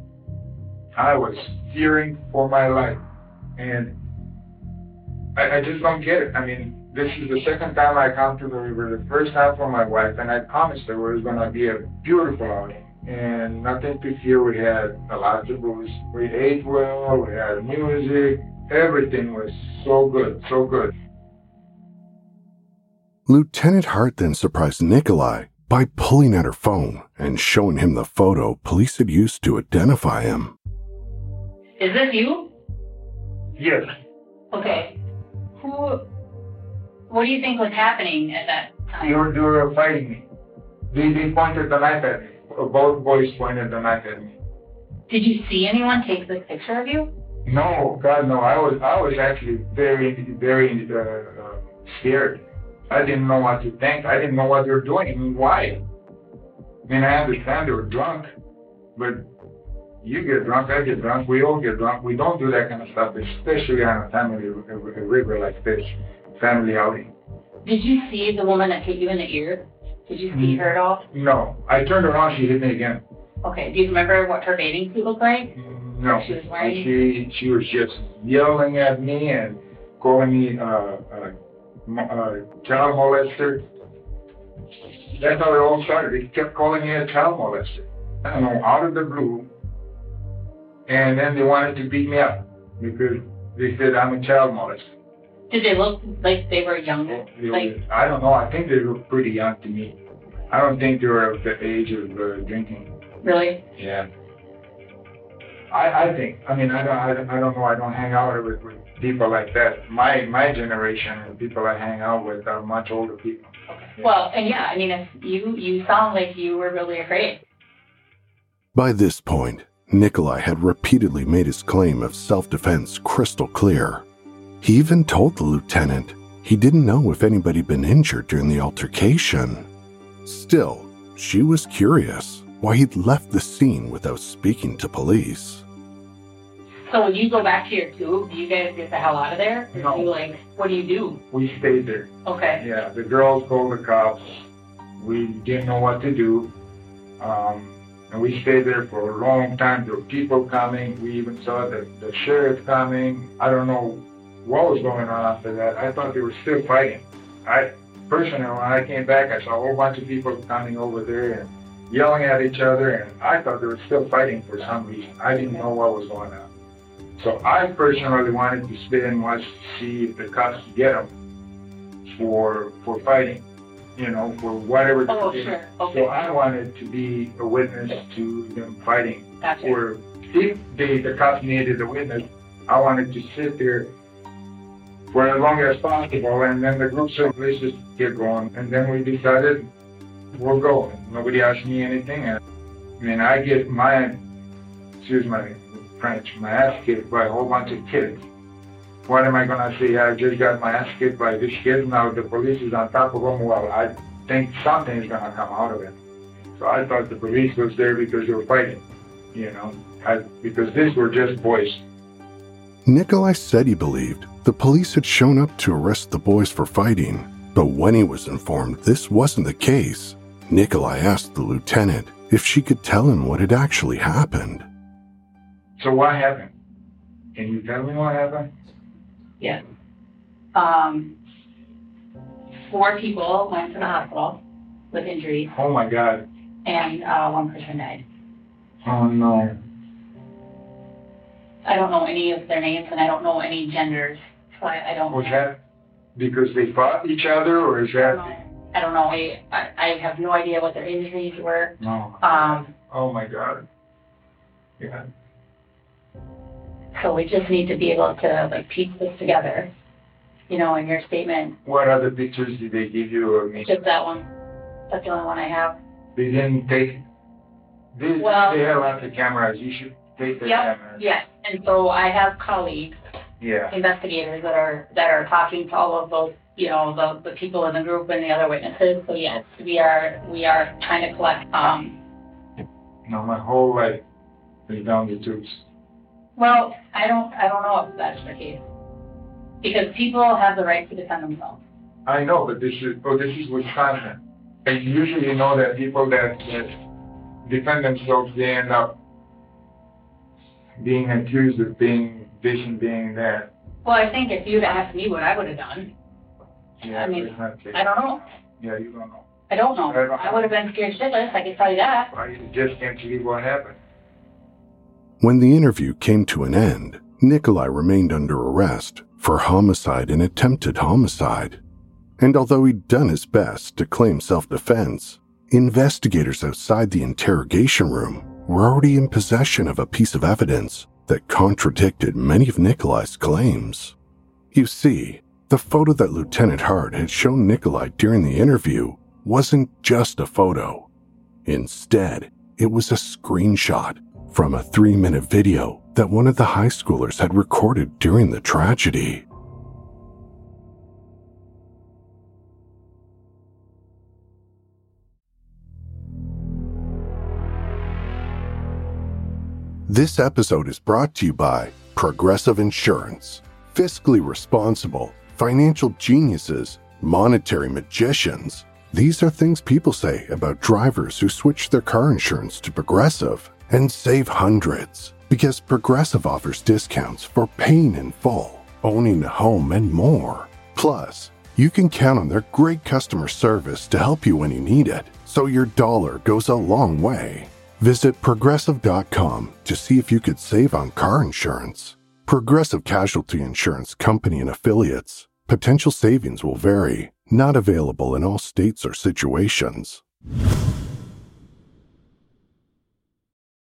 I was fearing for my life, and I just don't get it. I mean, this is the second time I come to the river, the first time for my wife, and I promised her it was going to be a beautiful outing, and nothing to fear. We had a lot of booze. We ate well, we had music, everything was so good, so good. Lieutenant Hart then surprised Nikolai by pulling out her phone and showing him the photo police had used to identify him. Is this you? Yes. Okay. What do you think was happening at that time? They were fighting me. They pointed the knife at me. Both boys pointed the knife at me. Did you see anyone take this picture of you? No, God, no. I was actually very, very scared. I didn't know what to think. I didn't know what they were doing. I mean, why? I mean, I understand they were drunk, but you get drunk, I get drunk, we all get drunk. We don't do that kind of stuff, especially on a family river like this, family outing. Did you see the woman that hit you in the ear? Did you see her at all? No. I turned around, she hit me again. Okay. Do you remember what her bathing suit looked like? No. She was wearing? She was just yelling at me and calling me child molester. That's how it all started. They kept calling me a child molester. I don't know, out of the blue. And then they wanted to beat me up because they said I'm a child molester. Did they look like they were young? I don't know. I think they look pretty young to me. I don't think they were of the age of drinking. Really? Yeah. I think. I mean, I don't know. I don't hang out with people like that. My generation, the people I hang out with are much older people. Well, and yeah, I mean, if you sound like you were really afraid. By this point, Nikolai had repeatedly made his claim of self-defense crystal clear. He even told the lieutenant he didn't know if anybody had been injured during the altercation. Still, she was curious why he'd left the scene without speaking to police. So when you go back to your tube, do you guys get the hell out of there? Or No. do you, what do you do? We stayed there. Okay. Yeah, the girls called the cops. We didn't know what to do. And we stayed there for a long time. There were people coming. We even saw the sheriff coming. I don't know what was going on after that. I thought they were still fighting. Personally, when I came back, I saw a whole bunch of people coming over there and yelling at each other, and I thought they were still fighting for some reason. I didn't know what was going on. So I personally wanted to stay and watch to see if the cops could get them for fighting, you know, for whatever they did. Sure. Okay. So I wanted to be a witness to them fighting. Gotcha. Or if the cops needed a witness, I wanted to sit there for as long as possible, and then the group said, let's just get going. And then we decided we'll go. Nobody asked me anything. And, I mean, I get excuse my French, my ass kicked by a whole bunch of kids. What am I going to say? I just got my ass kicked by this kid. Now the police is on top of them. Well, I think something is going to come out of it. So I thought the police was there because they were fighting, you know, because these were just boys. Nikolai said he believed the police had shown up to arrest the boys for fighting, but when he was informed this wasn't the case, Nikolai asked the lieutenant if she could tell him what had actually happened. So what happened? Can you tell me what happened? Yeah. 4 people went to the hospital with injuries, Oh my God. and 1 person died. Oh no. I don't know any of their names, and I don't know any genders, so I don't. Was that because they fought each other, or is that? I don't know. I have no idea what their injuries were. No. Oh my God. Yeah. So we just need to be able to like piece this together, you know, in your statement. What other pictures did they give you of me? Just that one. That's the only one I have. They didn't take. They have lots of cameras. You should take the cameras. Yes. And so I have colleagues, Yeah. investigators that are talking to all of those, you know, the people in the group and the other witnesses. So yes, we are trying to collect. No, my whole life is down the tubes. Well, I don't know if that's the case, because people have the right to defend themselves. I know, but this is Wisconsin. And usually you know that people that defend themselves, they end up being accused of being this and being that. Well, I think if you'd asked me what I would have done, Yeah, I mean, it's not safe. I don't know. Yeah, you don't know. I don't know. I would have been scared shitless, I can tell you that. I just can't believe what happened. When the interview came to an end, Nikolai remained under arrest for homicide and attempted homicide. And although he'd done his best to claim self-defense, investigators outside the interrogation room were already in possession of a piece of evidence that contradicted many of Nikolai's claims. You see, the photo that Lieutenant Hart had shown Nikolai during the interview wasn't just a photo. Instead, it was a screenshot from a 3-minute video that one of the high schoolers had recorded during the tragedy. This episode is brought to you by Progressive Insurance. Fiscally responsible, financial geniuses, monetary magicians. These are things people say about drivers who switch their car insurance to Progressive and save hundreds, because Progressive offers discounts for paying in full, owning a home, and more. Plus, you can count on their great customer service to help you when you need it, so your dollar goes a long way. Visit Progressive.com to see if you could save on car insurance. Progressive Casualty Insurance Company and Affiliates. Potential savings will vary. Not available in all states or situations.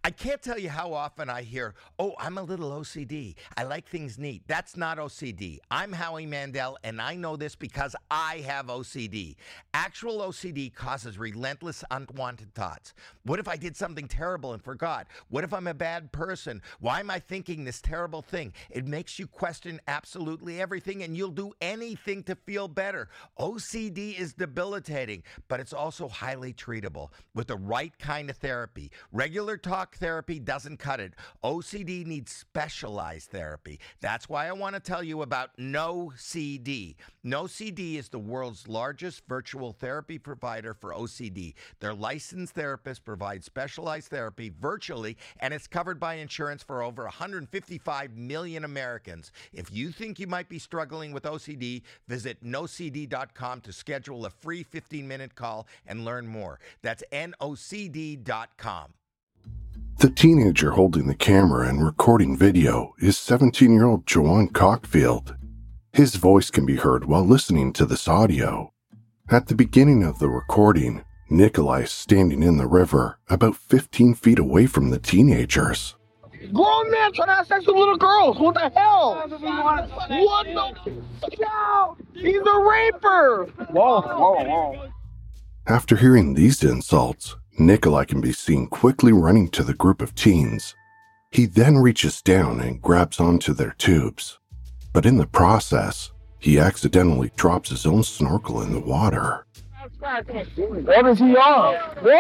I can't tell you how often I hear, oh, I'm a little OCD. I like things neat. That's not OCD. I'm Howie Mandel, and I know this because I have OCD. Actual OCD causes relentless, unwanted thoughts. What if I did something terrible and forgot? What if I'm a bad person? Why am I thinking this terrible thing? It makes you question absolutely everything, and you'll do anything to feel better. OCD is debilitating, but it's also highly treatable with the right kind of therapy. Regular talk therapy doesn't cut it. OCD needs specialized therapy. That's why I want to tell you about NoCD. NoCD is the world's largest virtual therapy provider for OCD. Their licensed therapists provide specialized therapy virtually, and it's covered by insurance for over 155 million Americans. If you think you might be struggling with OCD, visit nocd.com to schedule a free 15-minute call and learn more. That's nocd.com. The teenager holding the camera and recording video is 17-year-old Joanne Cockfield. His voice can be heard while listening to this audio. At the beginning of the recording, Nikolai is standing in the river about 15 feet away from the teenagers. Grown man trying to have sex with little girls. What the hell? What the hell? He's a raper. Whoa. After hearing these insults, Nikolai can be seen quickly running to the group of teens. He then reaches down and grabs onto their tubes. But in the process, he accidentally drops his own snorkel in the water. What is he on?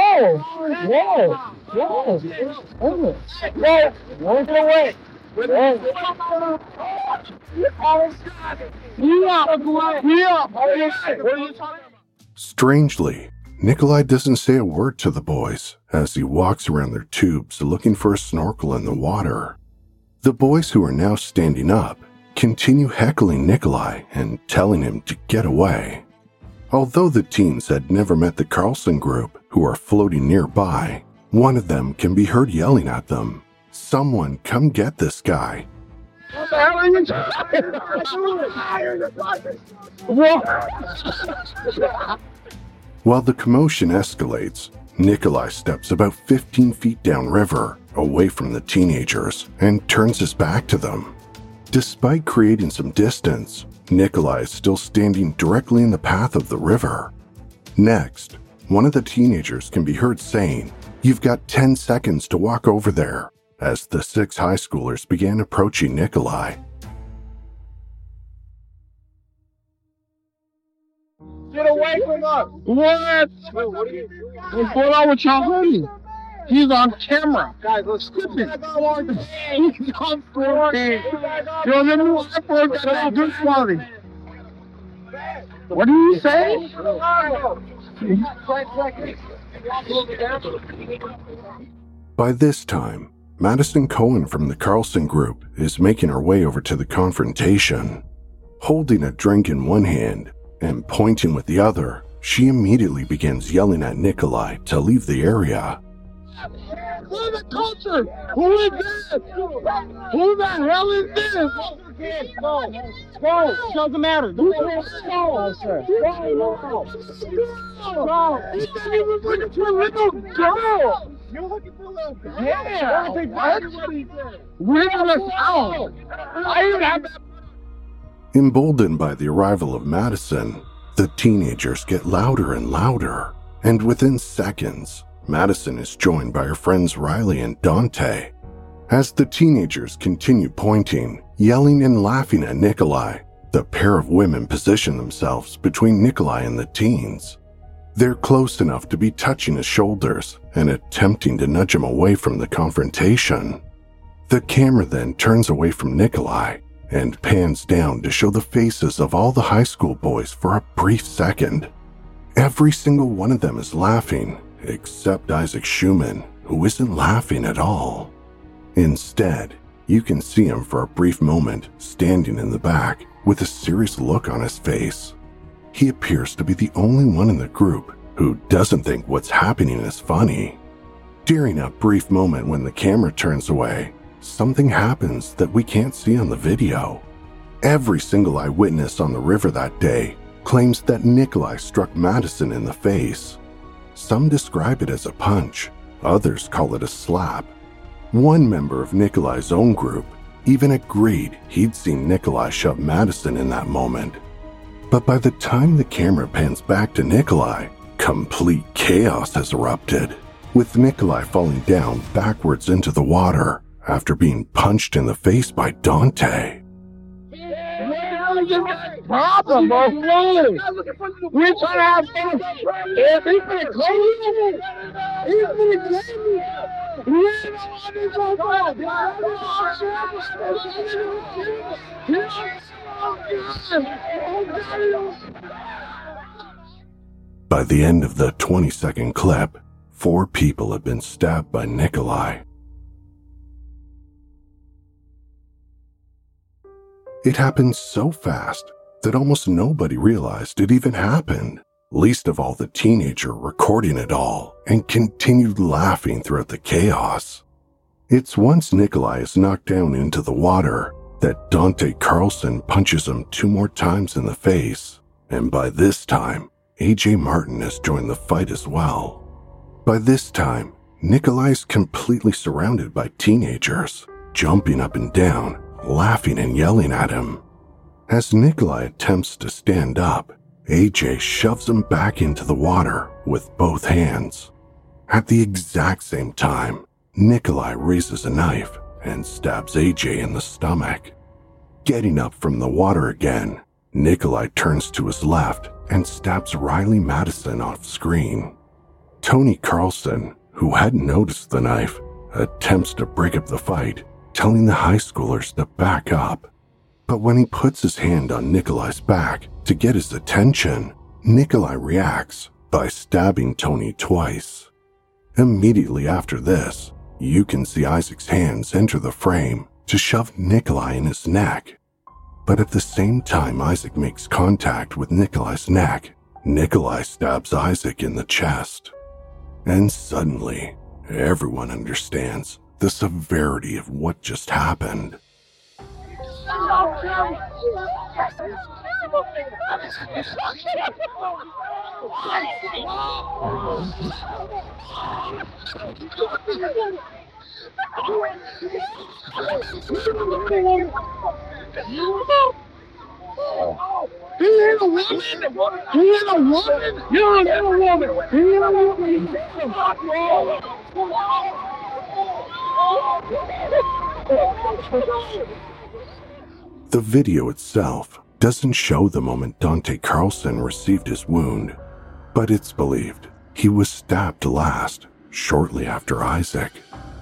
Whoa. Strangely, Nikolai doesn't say a word to the boys as he walks around their tubes looking for a snorkel in the water. The boys, who are now standing up, continue heckling Nikolai and telling him to get away. Although the teens had never met the Carlson group, who are floating nearby, one of them can be heard yelling at them, "Someone come get this guy." What the hell are you talking? While the commotion escalates, Nikolai steps about 15 feet downriver, away from the teenagers, and turns his back to them. Despite creating some distance, Nikolai is still standing directly in the path of the river. Next, one of the teenagers can be heard saying, "You've got 10 seconds to walk over there," as the 6 high schoolers began approaching Nikolai. Get away from us! What? What's going on with y'all homie? He's on camera. Guys, let's skip it. He's on camera. Yo, the new iPhone got good quality. What do you say? By this time, Madison Cohen from the Carlson group is making her way over to the confrontation. Holding a drink in one hand and pointing with the other, she immediately begins yelling at Nikolai to leave the area. Where's the culture? Who is this? Who the hell is this? Go. It doesn't matter. Go, sir. Go. He's not even looking for a little girl. You're looking for a little girl? Yeah. We're gonna out. I even have that. Emboldened by the arrival of Madison, the teenagers get louder and louder, and within seconds, Madison is joined by her friends Riley and Dante. As the teenagers continue pointing, yelling and laughing at Nikolai, the pair of women position themselves between Nikolai and the teens. They're close enough to be touching his shoulders and attempting to nudge him away from the confrontation. The camera then turns away from Nikolai and pans down to show the faces of all the high school boys for a brief second. Every single one of them is laughing, except Isaac Schumann, who isn't laughing at all. Instead, you can see him for a brief moment standing in the back with a serious look on his face. He appears to be the only one in the group who doesn't think what's happening is funny. During a brief moment when the camera turns away, something happens that we can't see on the video. Every single eyewitness on the river that day claims that Nikolai struck Madison in the face. Some describe it as a punch, others call it a slap, One member of Nikolai's own group even agreed he'd seen Nikolai shove Madison in that moment. But by the time the camera pans back to Nikolai, complete chaos has erupted, with Nikolai falling down backwards into the water after being punched in the face by Dante. Problem, bro. We're trying to have fun. If he's gonna claim it, he's gonna claim it. By the end of the 20-second clip, 4 people had been stabbed by Nikolai. It happened so fast that almost nobody realized it even happened, least of all the teenager recording it all, and continued laughing throughout the chaos. It's once Nikolai is knocked down into the water that Dante Carlson punches him 2 more times in the face, and by this time, AJ Martin has joined the fight as well. By this time, Nikolai is completely surrounded by teenagers, jumping up and down, laughing and yelling at him. As Nikolai attempts to stand up, AJ shoves him back into the water with both hands. At the exact same time, Nikolai raises a knife and stabs AJ in the stomach. Getting up from the water again, Nikolai turns to his left and stabs Riley Madison off screen. Tony Carlson, who hadn't noticed the knife, attempts to break up the fight, telling the high schoolers to back up. But when he puts his hand on Nikolai's back to get his attention, Nikolai reacts by stabbing Tony twice. Immediately after this, you can see Isaac's hands enter the frame to shove Nikolai in his neck. But at the same time Isaac makes contact with Nikolai's neck, Nikolai stabs Isaac in the chest. And suddenly, everyone understands the severity of what just happened. He ain't a woman! He ain't a woman! You ain't a woman! He ain't a woman! The video itself doesn't show the moment Dante Carlson received his wound, but it's believed he was stabbed last, shortly after Isaac.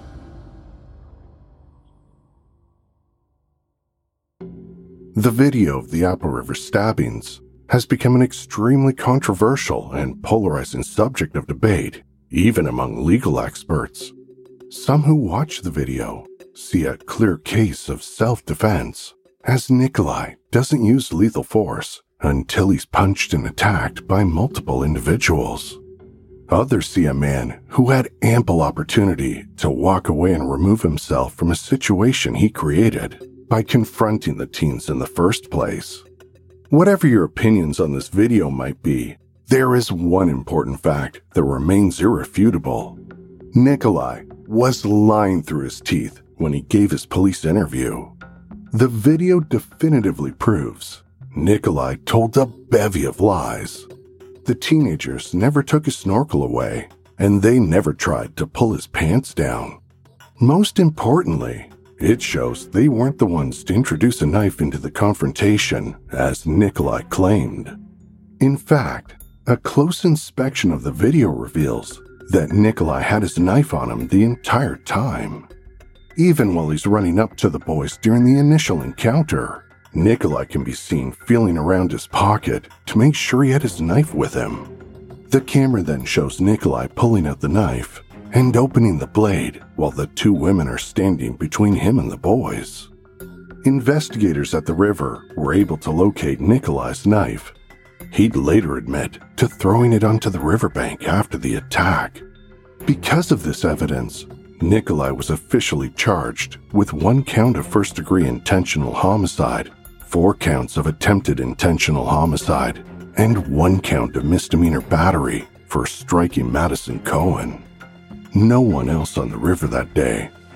The video of the Apple River stabbings has become an extremely controversial and polarizing subject of debate, even among legal experts. Some who watch the video see a clear case of self-defense, as Nikolai doesn't use lethal force until he's punched and attacked by multiple individuals. Others see a man who had ample opportunity to walk away and remove himself from a situation he created by confronting the teens in the first place. Whatever your opinions on this video might be, there is one important fact that remains irrefutable. Nikolai was lying through his teeth when he gave his police interview. The video definitively proves Nikolai told a bevy of lies. The teenagers never took his snorkel away, and they never tried to pull his pants down. Most importantly, it shows they weren't the ones to introduce a knife into the confrontation, as Nikolai claimed. In fact, a close inspection of the video reveals that Nikolai had his knife on him the entire time. Even while he's running up to the boys during the initial encounter, Nikolai can be seen feeling around his pocket to make sure he had his knife with him. The camera then shows Nikolai pulling out the knife and opening the blade while the 2 women are standing between him and the boys. Investigators at the river were able to locate Nikolai's knife. He'd later admit to throwing it onto the riverbank after the attack. Because of this evidence, Nikolai was officially charged with 1 count of first-degree intentional homicide, 4 counts of attempted intentional homicide, and 1 count of misdemeanor battery for striking Madison Cohen. No one else on the river that day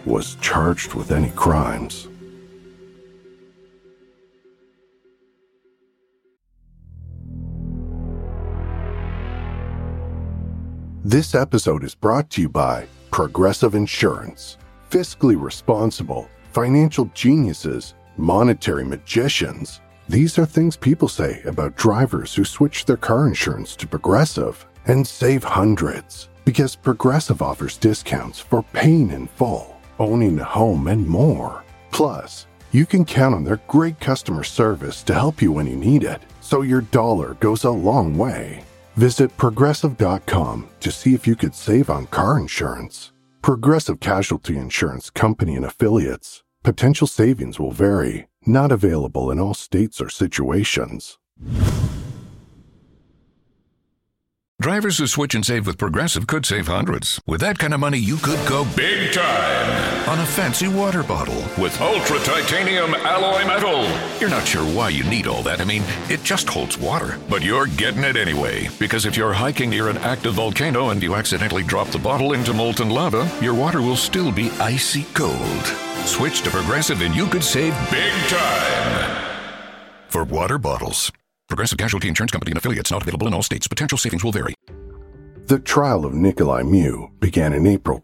was charged with any crimes. This episode is brought to you by Progressive Insurance. Fiscally responsible, financial geniuses, monetary magicians. These are things people say about drivers who switch their car insurance to Progressive and save hundreds, because Progressive offers discounts for paying in full, owning a home, and more. Plus, you can count on their great customer service to help you when you need it, so your dollar goes a long way. Visit Progressive.com to see if you could save on car insurance. Progressive Casualty Insurance Company and Affiliates. Potential savings will vary. Not available in all states or situations. Drivers who switch and save with Progressive could save hundreds. With that kind of money, you could go big time on a fancy water bottle with ultra titanium alloy metal. You're not sure why you need all that. I mean, it just holds water. But you're getting it anyway, because if you're hiking near an active volcano and you accidentally drop the bottle into molten lava, your water will still be icy cold. Switch to Progressive and you could save big time. For water bottles. Progressive Casualty Insurance Company and Affiliates, not available in all states. Potential savings will vary. The trial of Nikolai Mew began in April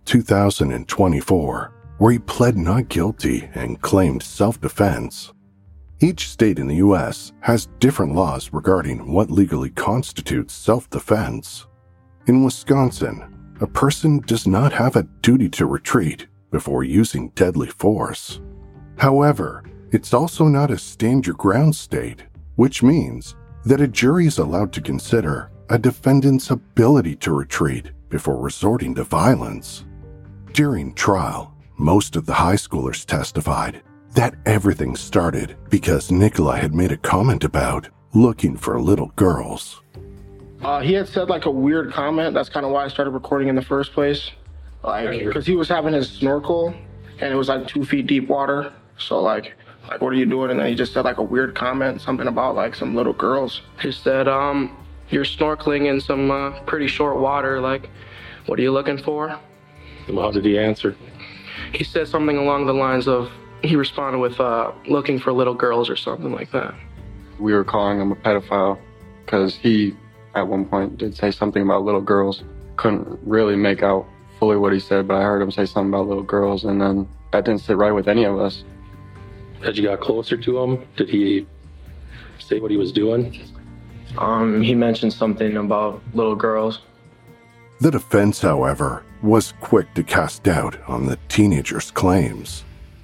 2024, where he pled not guilty and claimed self-defense. Each state in the U.S. has different laws regarding what legally constitutes self-defense. In Wisconsin, a person does not have a duty to retreat before using deadly force. However, it's also not a stand-your-ground state, which means that a jury is allowed to consider a defendant's ability to retreat before resorting to violence. During trial, most of the high schoolers testified that everything started because Nikolai had made a comment about looking for little girls. He had said like a weird comment. That's kind of why I started recording in the first place. Because he was having his snorkel and it was like 2 feet deep water. So like, what are you doing? And then he just said like a weird comment, something about like some little girls. He said, you're snorkeling in some pretty short water. Like, what are you looking for? Well, how did he answer? He said something along the lines of, he responded with looking for little girls or something like that. We were calling him a pedophile because he, at one point, did say something about little girls. Couldn't really make out fully what he said, but I heard him say something about little girls, and then that didn't sit right with any of us. As you got closer to him, did he say what he was doing? He mentioned something about little girls. The defense, however, was quick to cast doubt on the teenager's claims.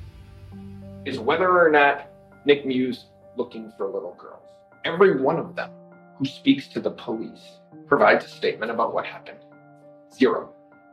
Is whether or not Nick Mew's looking for little girls. Every one of them who speaks to the police provides a statement about what happened. Zero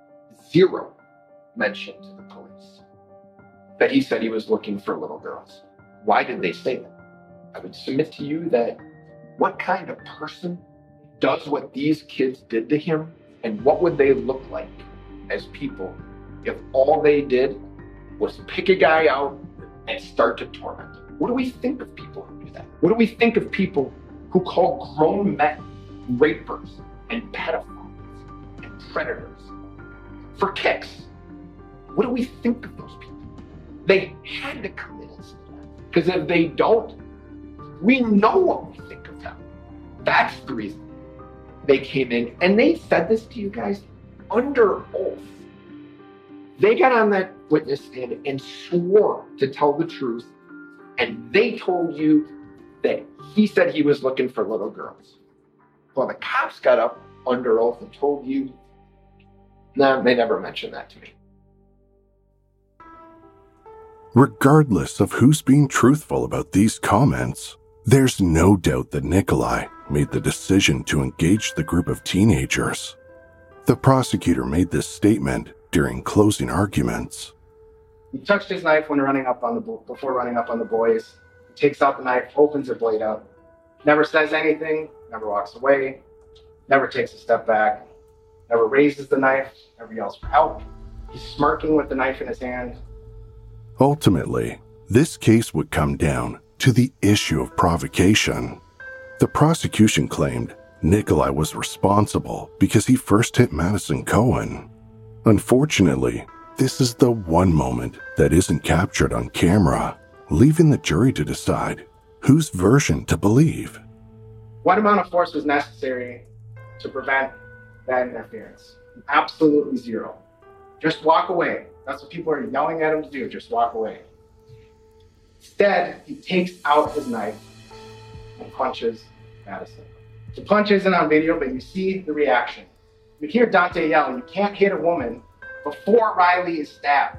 mention to the police that he said he was looking for little girls. Why did they say that? I would submit to you that what kind of person does what these kids did to him, and what would they look like as people if all they did was pick a guy out and start to torment him? What do we think of people who do that? What do we think of people who call grown men rapers and pedophiles and predators for kicks? What do we think of those people? They had to come in and say that. Because if they don't, we know what we think of them. That's the reason they came in. And they said this to you guys under oath. They got on that witness stand and swore to tell the truth. And they told you that he said he was looking for little girls. Well, the cops got up under oath and told you, no, they never mentioned that to me. Regardless of who's being truthful about these comments, there's no doubt that Nikolai made the decision to engage the group of teenagers. The prosecutor made this statement during closing arguments. He touched his knife when running up on before running up on the boys. He takes out the knife, opens the blade up, never says anything, never walks away, never takes a step back, never raises the knife, never yells for help. He's smirking with the knife in his hand. Ultimately, this case would come down to the issue of provocation. The prosecution claimed Nikolai was responsible because he first hit Madison Cohen. Unfortunately, this is the one moment that isn't captured on camera, leaving the jury to decide whose version to believe. What amount of force was necessary to prevent that interference? Absolutely zero. Just walk away. That's what people are yelling at him to do, just walk away. Instead, he takes out his knife and punches Madison. The punch isn't on video, but you see the reaction. You hear Dante yell, "You can't hit a woman," before Riley is stabbed.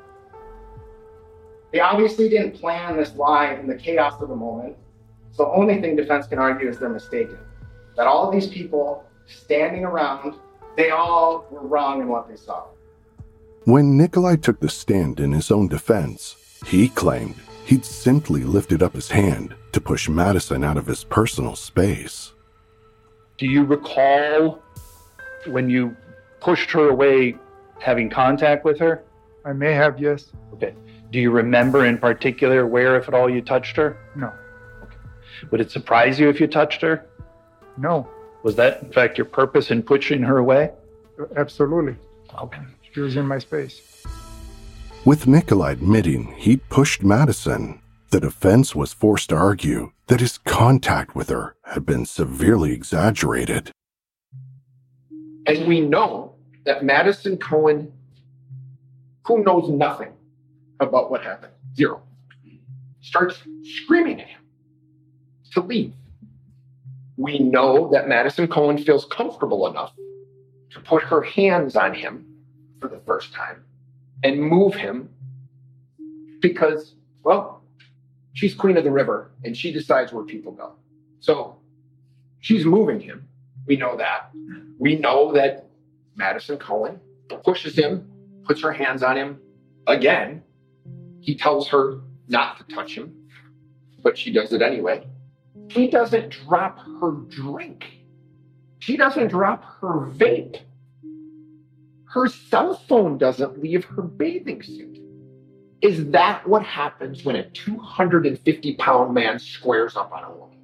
They obviously didn't plan this lie in the chaos of the moment, so the only thing defense can argue is they're mistaken. That all of these people standing around, they all were wrong in what they saw. When Nikolai took the stand in his own defense, he claimed he'd simply lifted up his hand to push Madison out of his personal space. Do you recall when you pushed her away having contact with her? I may have, yes. Okay. Do you remember in particular where, if at all, you touched her? No. Okay. Would it surprise you if you touched her? No. Was that, in fact, your purpose in pushing her away? Absolutely. Okay. She was in my space. With Nikolai admitting he'd pushed Madison, the defense was forced to argue that his contact with her had been severely exaggerated. And we know that Madison Cohen, who knows nothing about what happened, zero, starts screaming at him to leave. We know that Madison Cohen feels comfortable enough to put her hands on him for the first time and move him because, well, she's queen of the river and she decides where people go. So she's moving him. We know that. We know that Madison Cohen pushes him, puts her hands on him again. He tells her not to touch him, but she does it anyway. She doesn't drop her drink. She doesn't drop her vape. Her cell phone doesn't leave her bathing suit. Is that what happens when a 250-pound man squares up on a woman?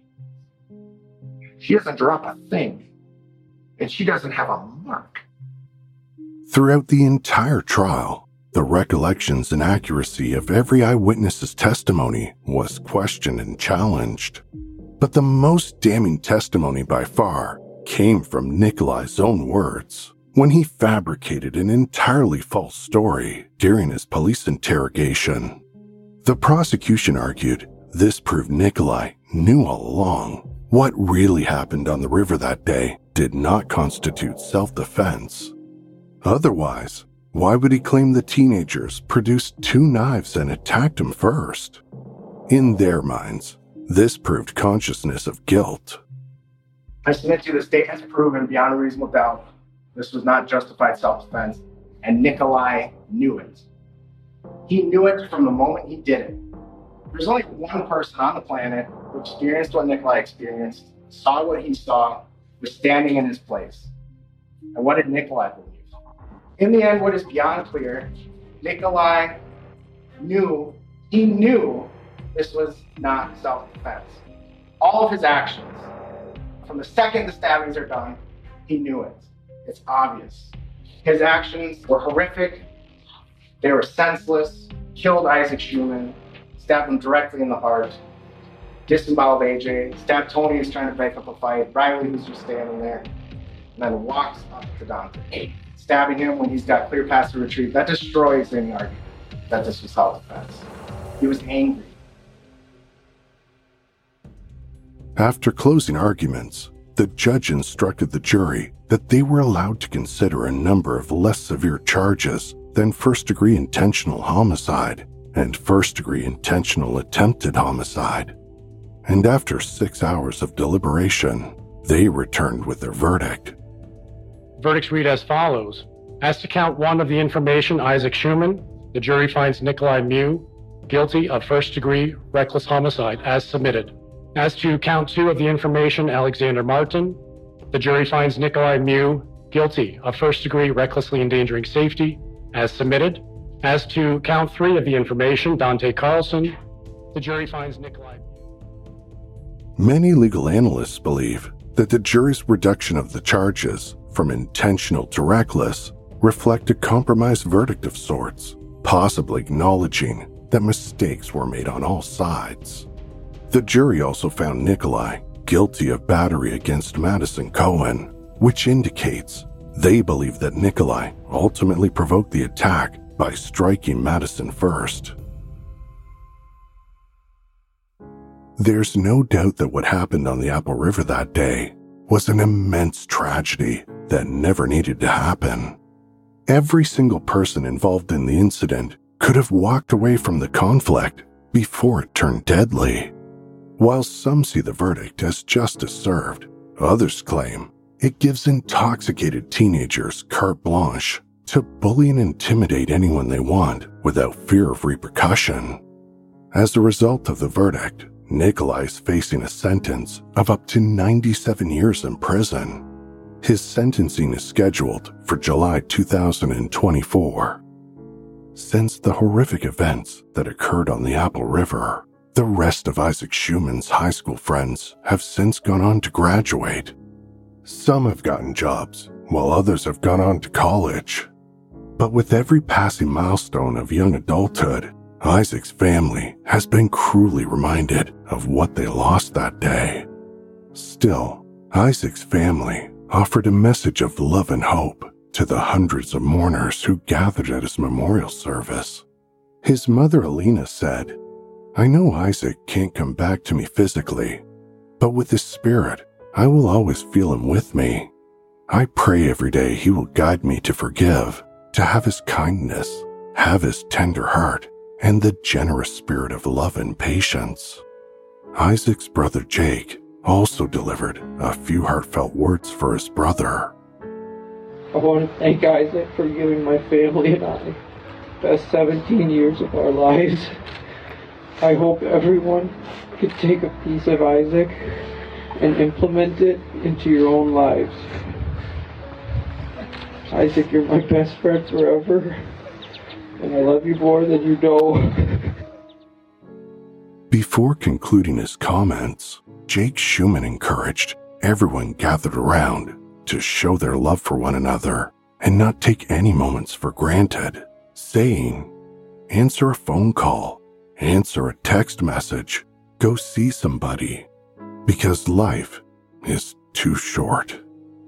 She doesn't drop a thing, and she doesn't have a mark. Throughout the entire trial, the recollections and accuracy of every eyewitness's testimony was questioned and challenged. But the most damning testimony by far came from Nikolai's own words when he fabricated an entirely false story during his police interrogation. The prosecution argued this proved Nikolai knew all along what really happened on the river that day did not constitute self-defense. Otherwise, why would he claim the teenagers produced 2 knives and attacked him first? In their minds, this proved consciousness of guilt. I submit to you, the state has proven beyond a reasonable doubt this was not justified self-defense, and Nikolai knew it. He knew it from the moment he did it. There's only one person on the planet who experienced what Nikolai experienced, saw what he saw, was standing in his place. And what did Nikolai believe? In the end, what is beyond clear, Nikolai knew this was not self-defense. All of his actions, from the second the stabbings are done, he knew it. It's obvious. His actions were horrific. They were senseless. Killed Isaac Schumann, stabbed him directly in the heart, disemboweled AJ, stabbed Tony who's trying to break up a fight, Riley who's just standing there, and then walks up to Dante, stabbing him when he's got clear paths to retreat. That destroys any argument that this was self-defense. He was angry. After closing arguments, the judge instructed the jury that they were allowed to consider a number of less severe charges than first-degree intentional homicide and first-degree intentional attempted homicide. And after 6 hours of deliberation, they returned with their verdict. Verdicts read as follows. As to count 1 of the information, Isaac Schumann, the jury finds Nikolai Mew guilty of first-degree reckless homicide as submitted. As to count 2 of the information, Alexander Martin, the jury finds Nikolai Mew guilty of first-degree recklessly endangering safety as submitted. As to count 3 of the information, Dante Carlson, the jury finds Nikolai. Many legal analysts believe that the jury's reduction of the charges from intentional to reckless reflect a compromised verdict of sorts, possibly acknowledging that mistakes were made on all sides. The jury also found Nikolai guilty of battery against Madison Cohen, which indicates they believe that Nikolai ultimately provoked the attack by striking Madison first. There's no doubt that what happened on the Apple River that day was an immense tragedy that never needed to happen. Every single person involved in the incident could have walked away from the conflict before it turned deadly. While some see the verdict as justice served, others claim it gives intoxicated teenagers carte blanche to bully and intimidate anyone they want without fear of repercussion. As a result of the verdict, Nikolai is facing a sentence of up to 97 years in prison. His sentencing is scheduled for July 2024. Since the horrific events that occurred on the Apple River, the rest of Isaac Schumann's high school friends have since gone on to graduate. Some have gotten jobs, while others have gone on to college. But with every passing milestone of young adulthood, Isaac's family has been cruelly reminded of what they lost that day. Still, Isaac's family offered a message of love and hope to the hundreds of mourners who gathered at his memorial service. His mother Alina said, "I know Isaac can't come back to me physically, but with his spirit, I will always feel him with me. I pray every day he will guide me to forgive, to have his kindness, have his tender heart, and the generous spirit of love and patience." Isaac's brother Jake also delivered a few heartfelt words for his brother. I want to thank Isaac for giving my family and I the best 17 years of our lives. I hope everyone could take a piece of Isaac and implement it into your own lives. Isaac, you're my best friend forever, and I love you more than you know. Before concluding his comments, Jake Schumann encouraged everyone gathered around to show their love for one another and not take any moments for granted, saying, "Answer a phone call, answer a text message, go see somebody, because life is too short."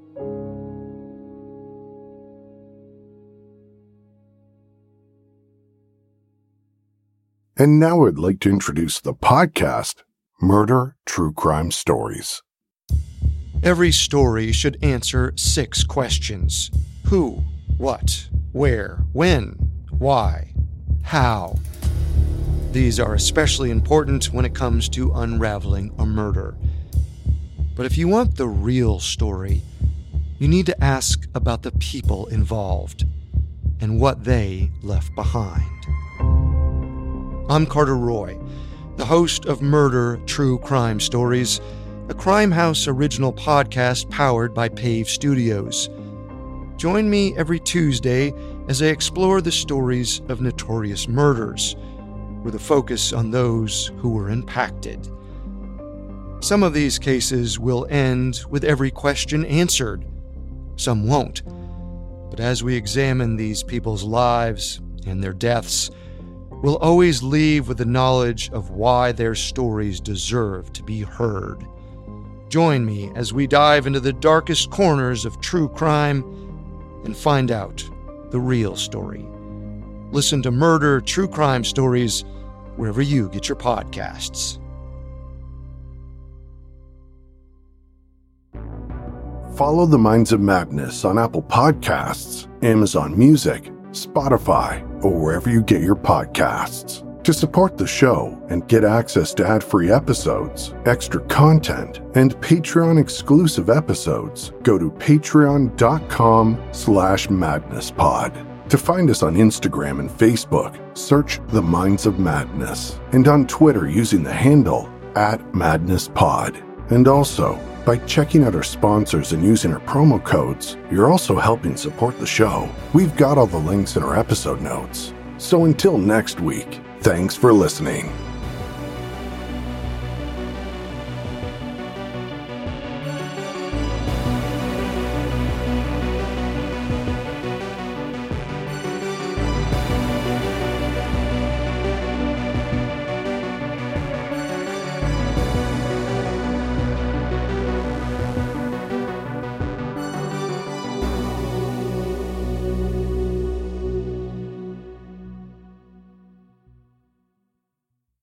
And now I'd like to introduce the podcast, Murder True Crime Stories. Every story should answer 6 questions. Who, what, where, when, why, how. These are especially important when it comes to unraveling a murder. But if you want the real story, you need to ask about the people involved and what they left behind. I'm Carter Roy, the host of Murder True Crime Stories, a Crime House original podcast powered by Pave Studios. Join me every Tuesday as I explore the stories of notorious murders, with a focus on those who were impacted. Some of these cases will end with every question answered. Some won't. But as we examine these people's lives and their deaths, we'll always leave with the knowledge of why their stories deserve to be heard. Join me as we dive into the darkest corners of true crime and find out the real story. Listen to Murder True Crime Stories wherever you get your podcasts. Follow The Minds of Madness on Apple Podcasts, Amazon Music, Spotify, or wherever you get your podcasts. To support the show and get access to ad-free episodes, extra content, and Patreon-exclusive episodes, go to patreon.com/madnesspod. To find us on Instagram and Facebook, search The Minds of Madness, and on Twitter using the handle @madnesspod. And also, by checking out our sponsors and using our promo codes, you're also helping support the show. We've got all the links in our episode notes. So until next week, thanks for listening.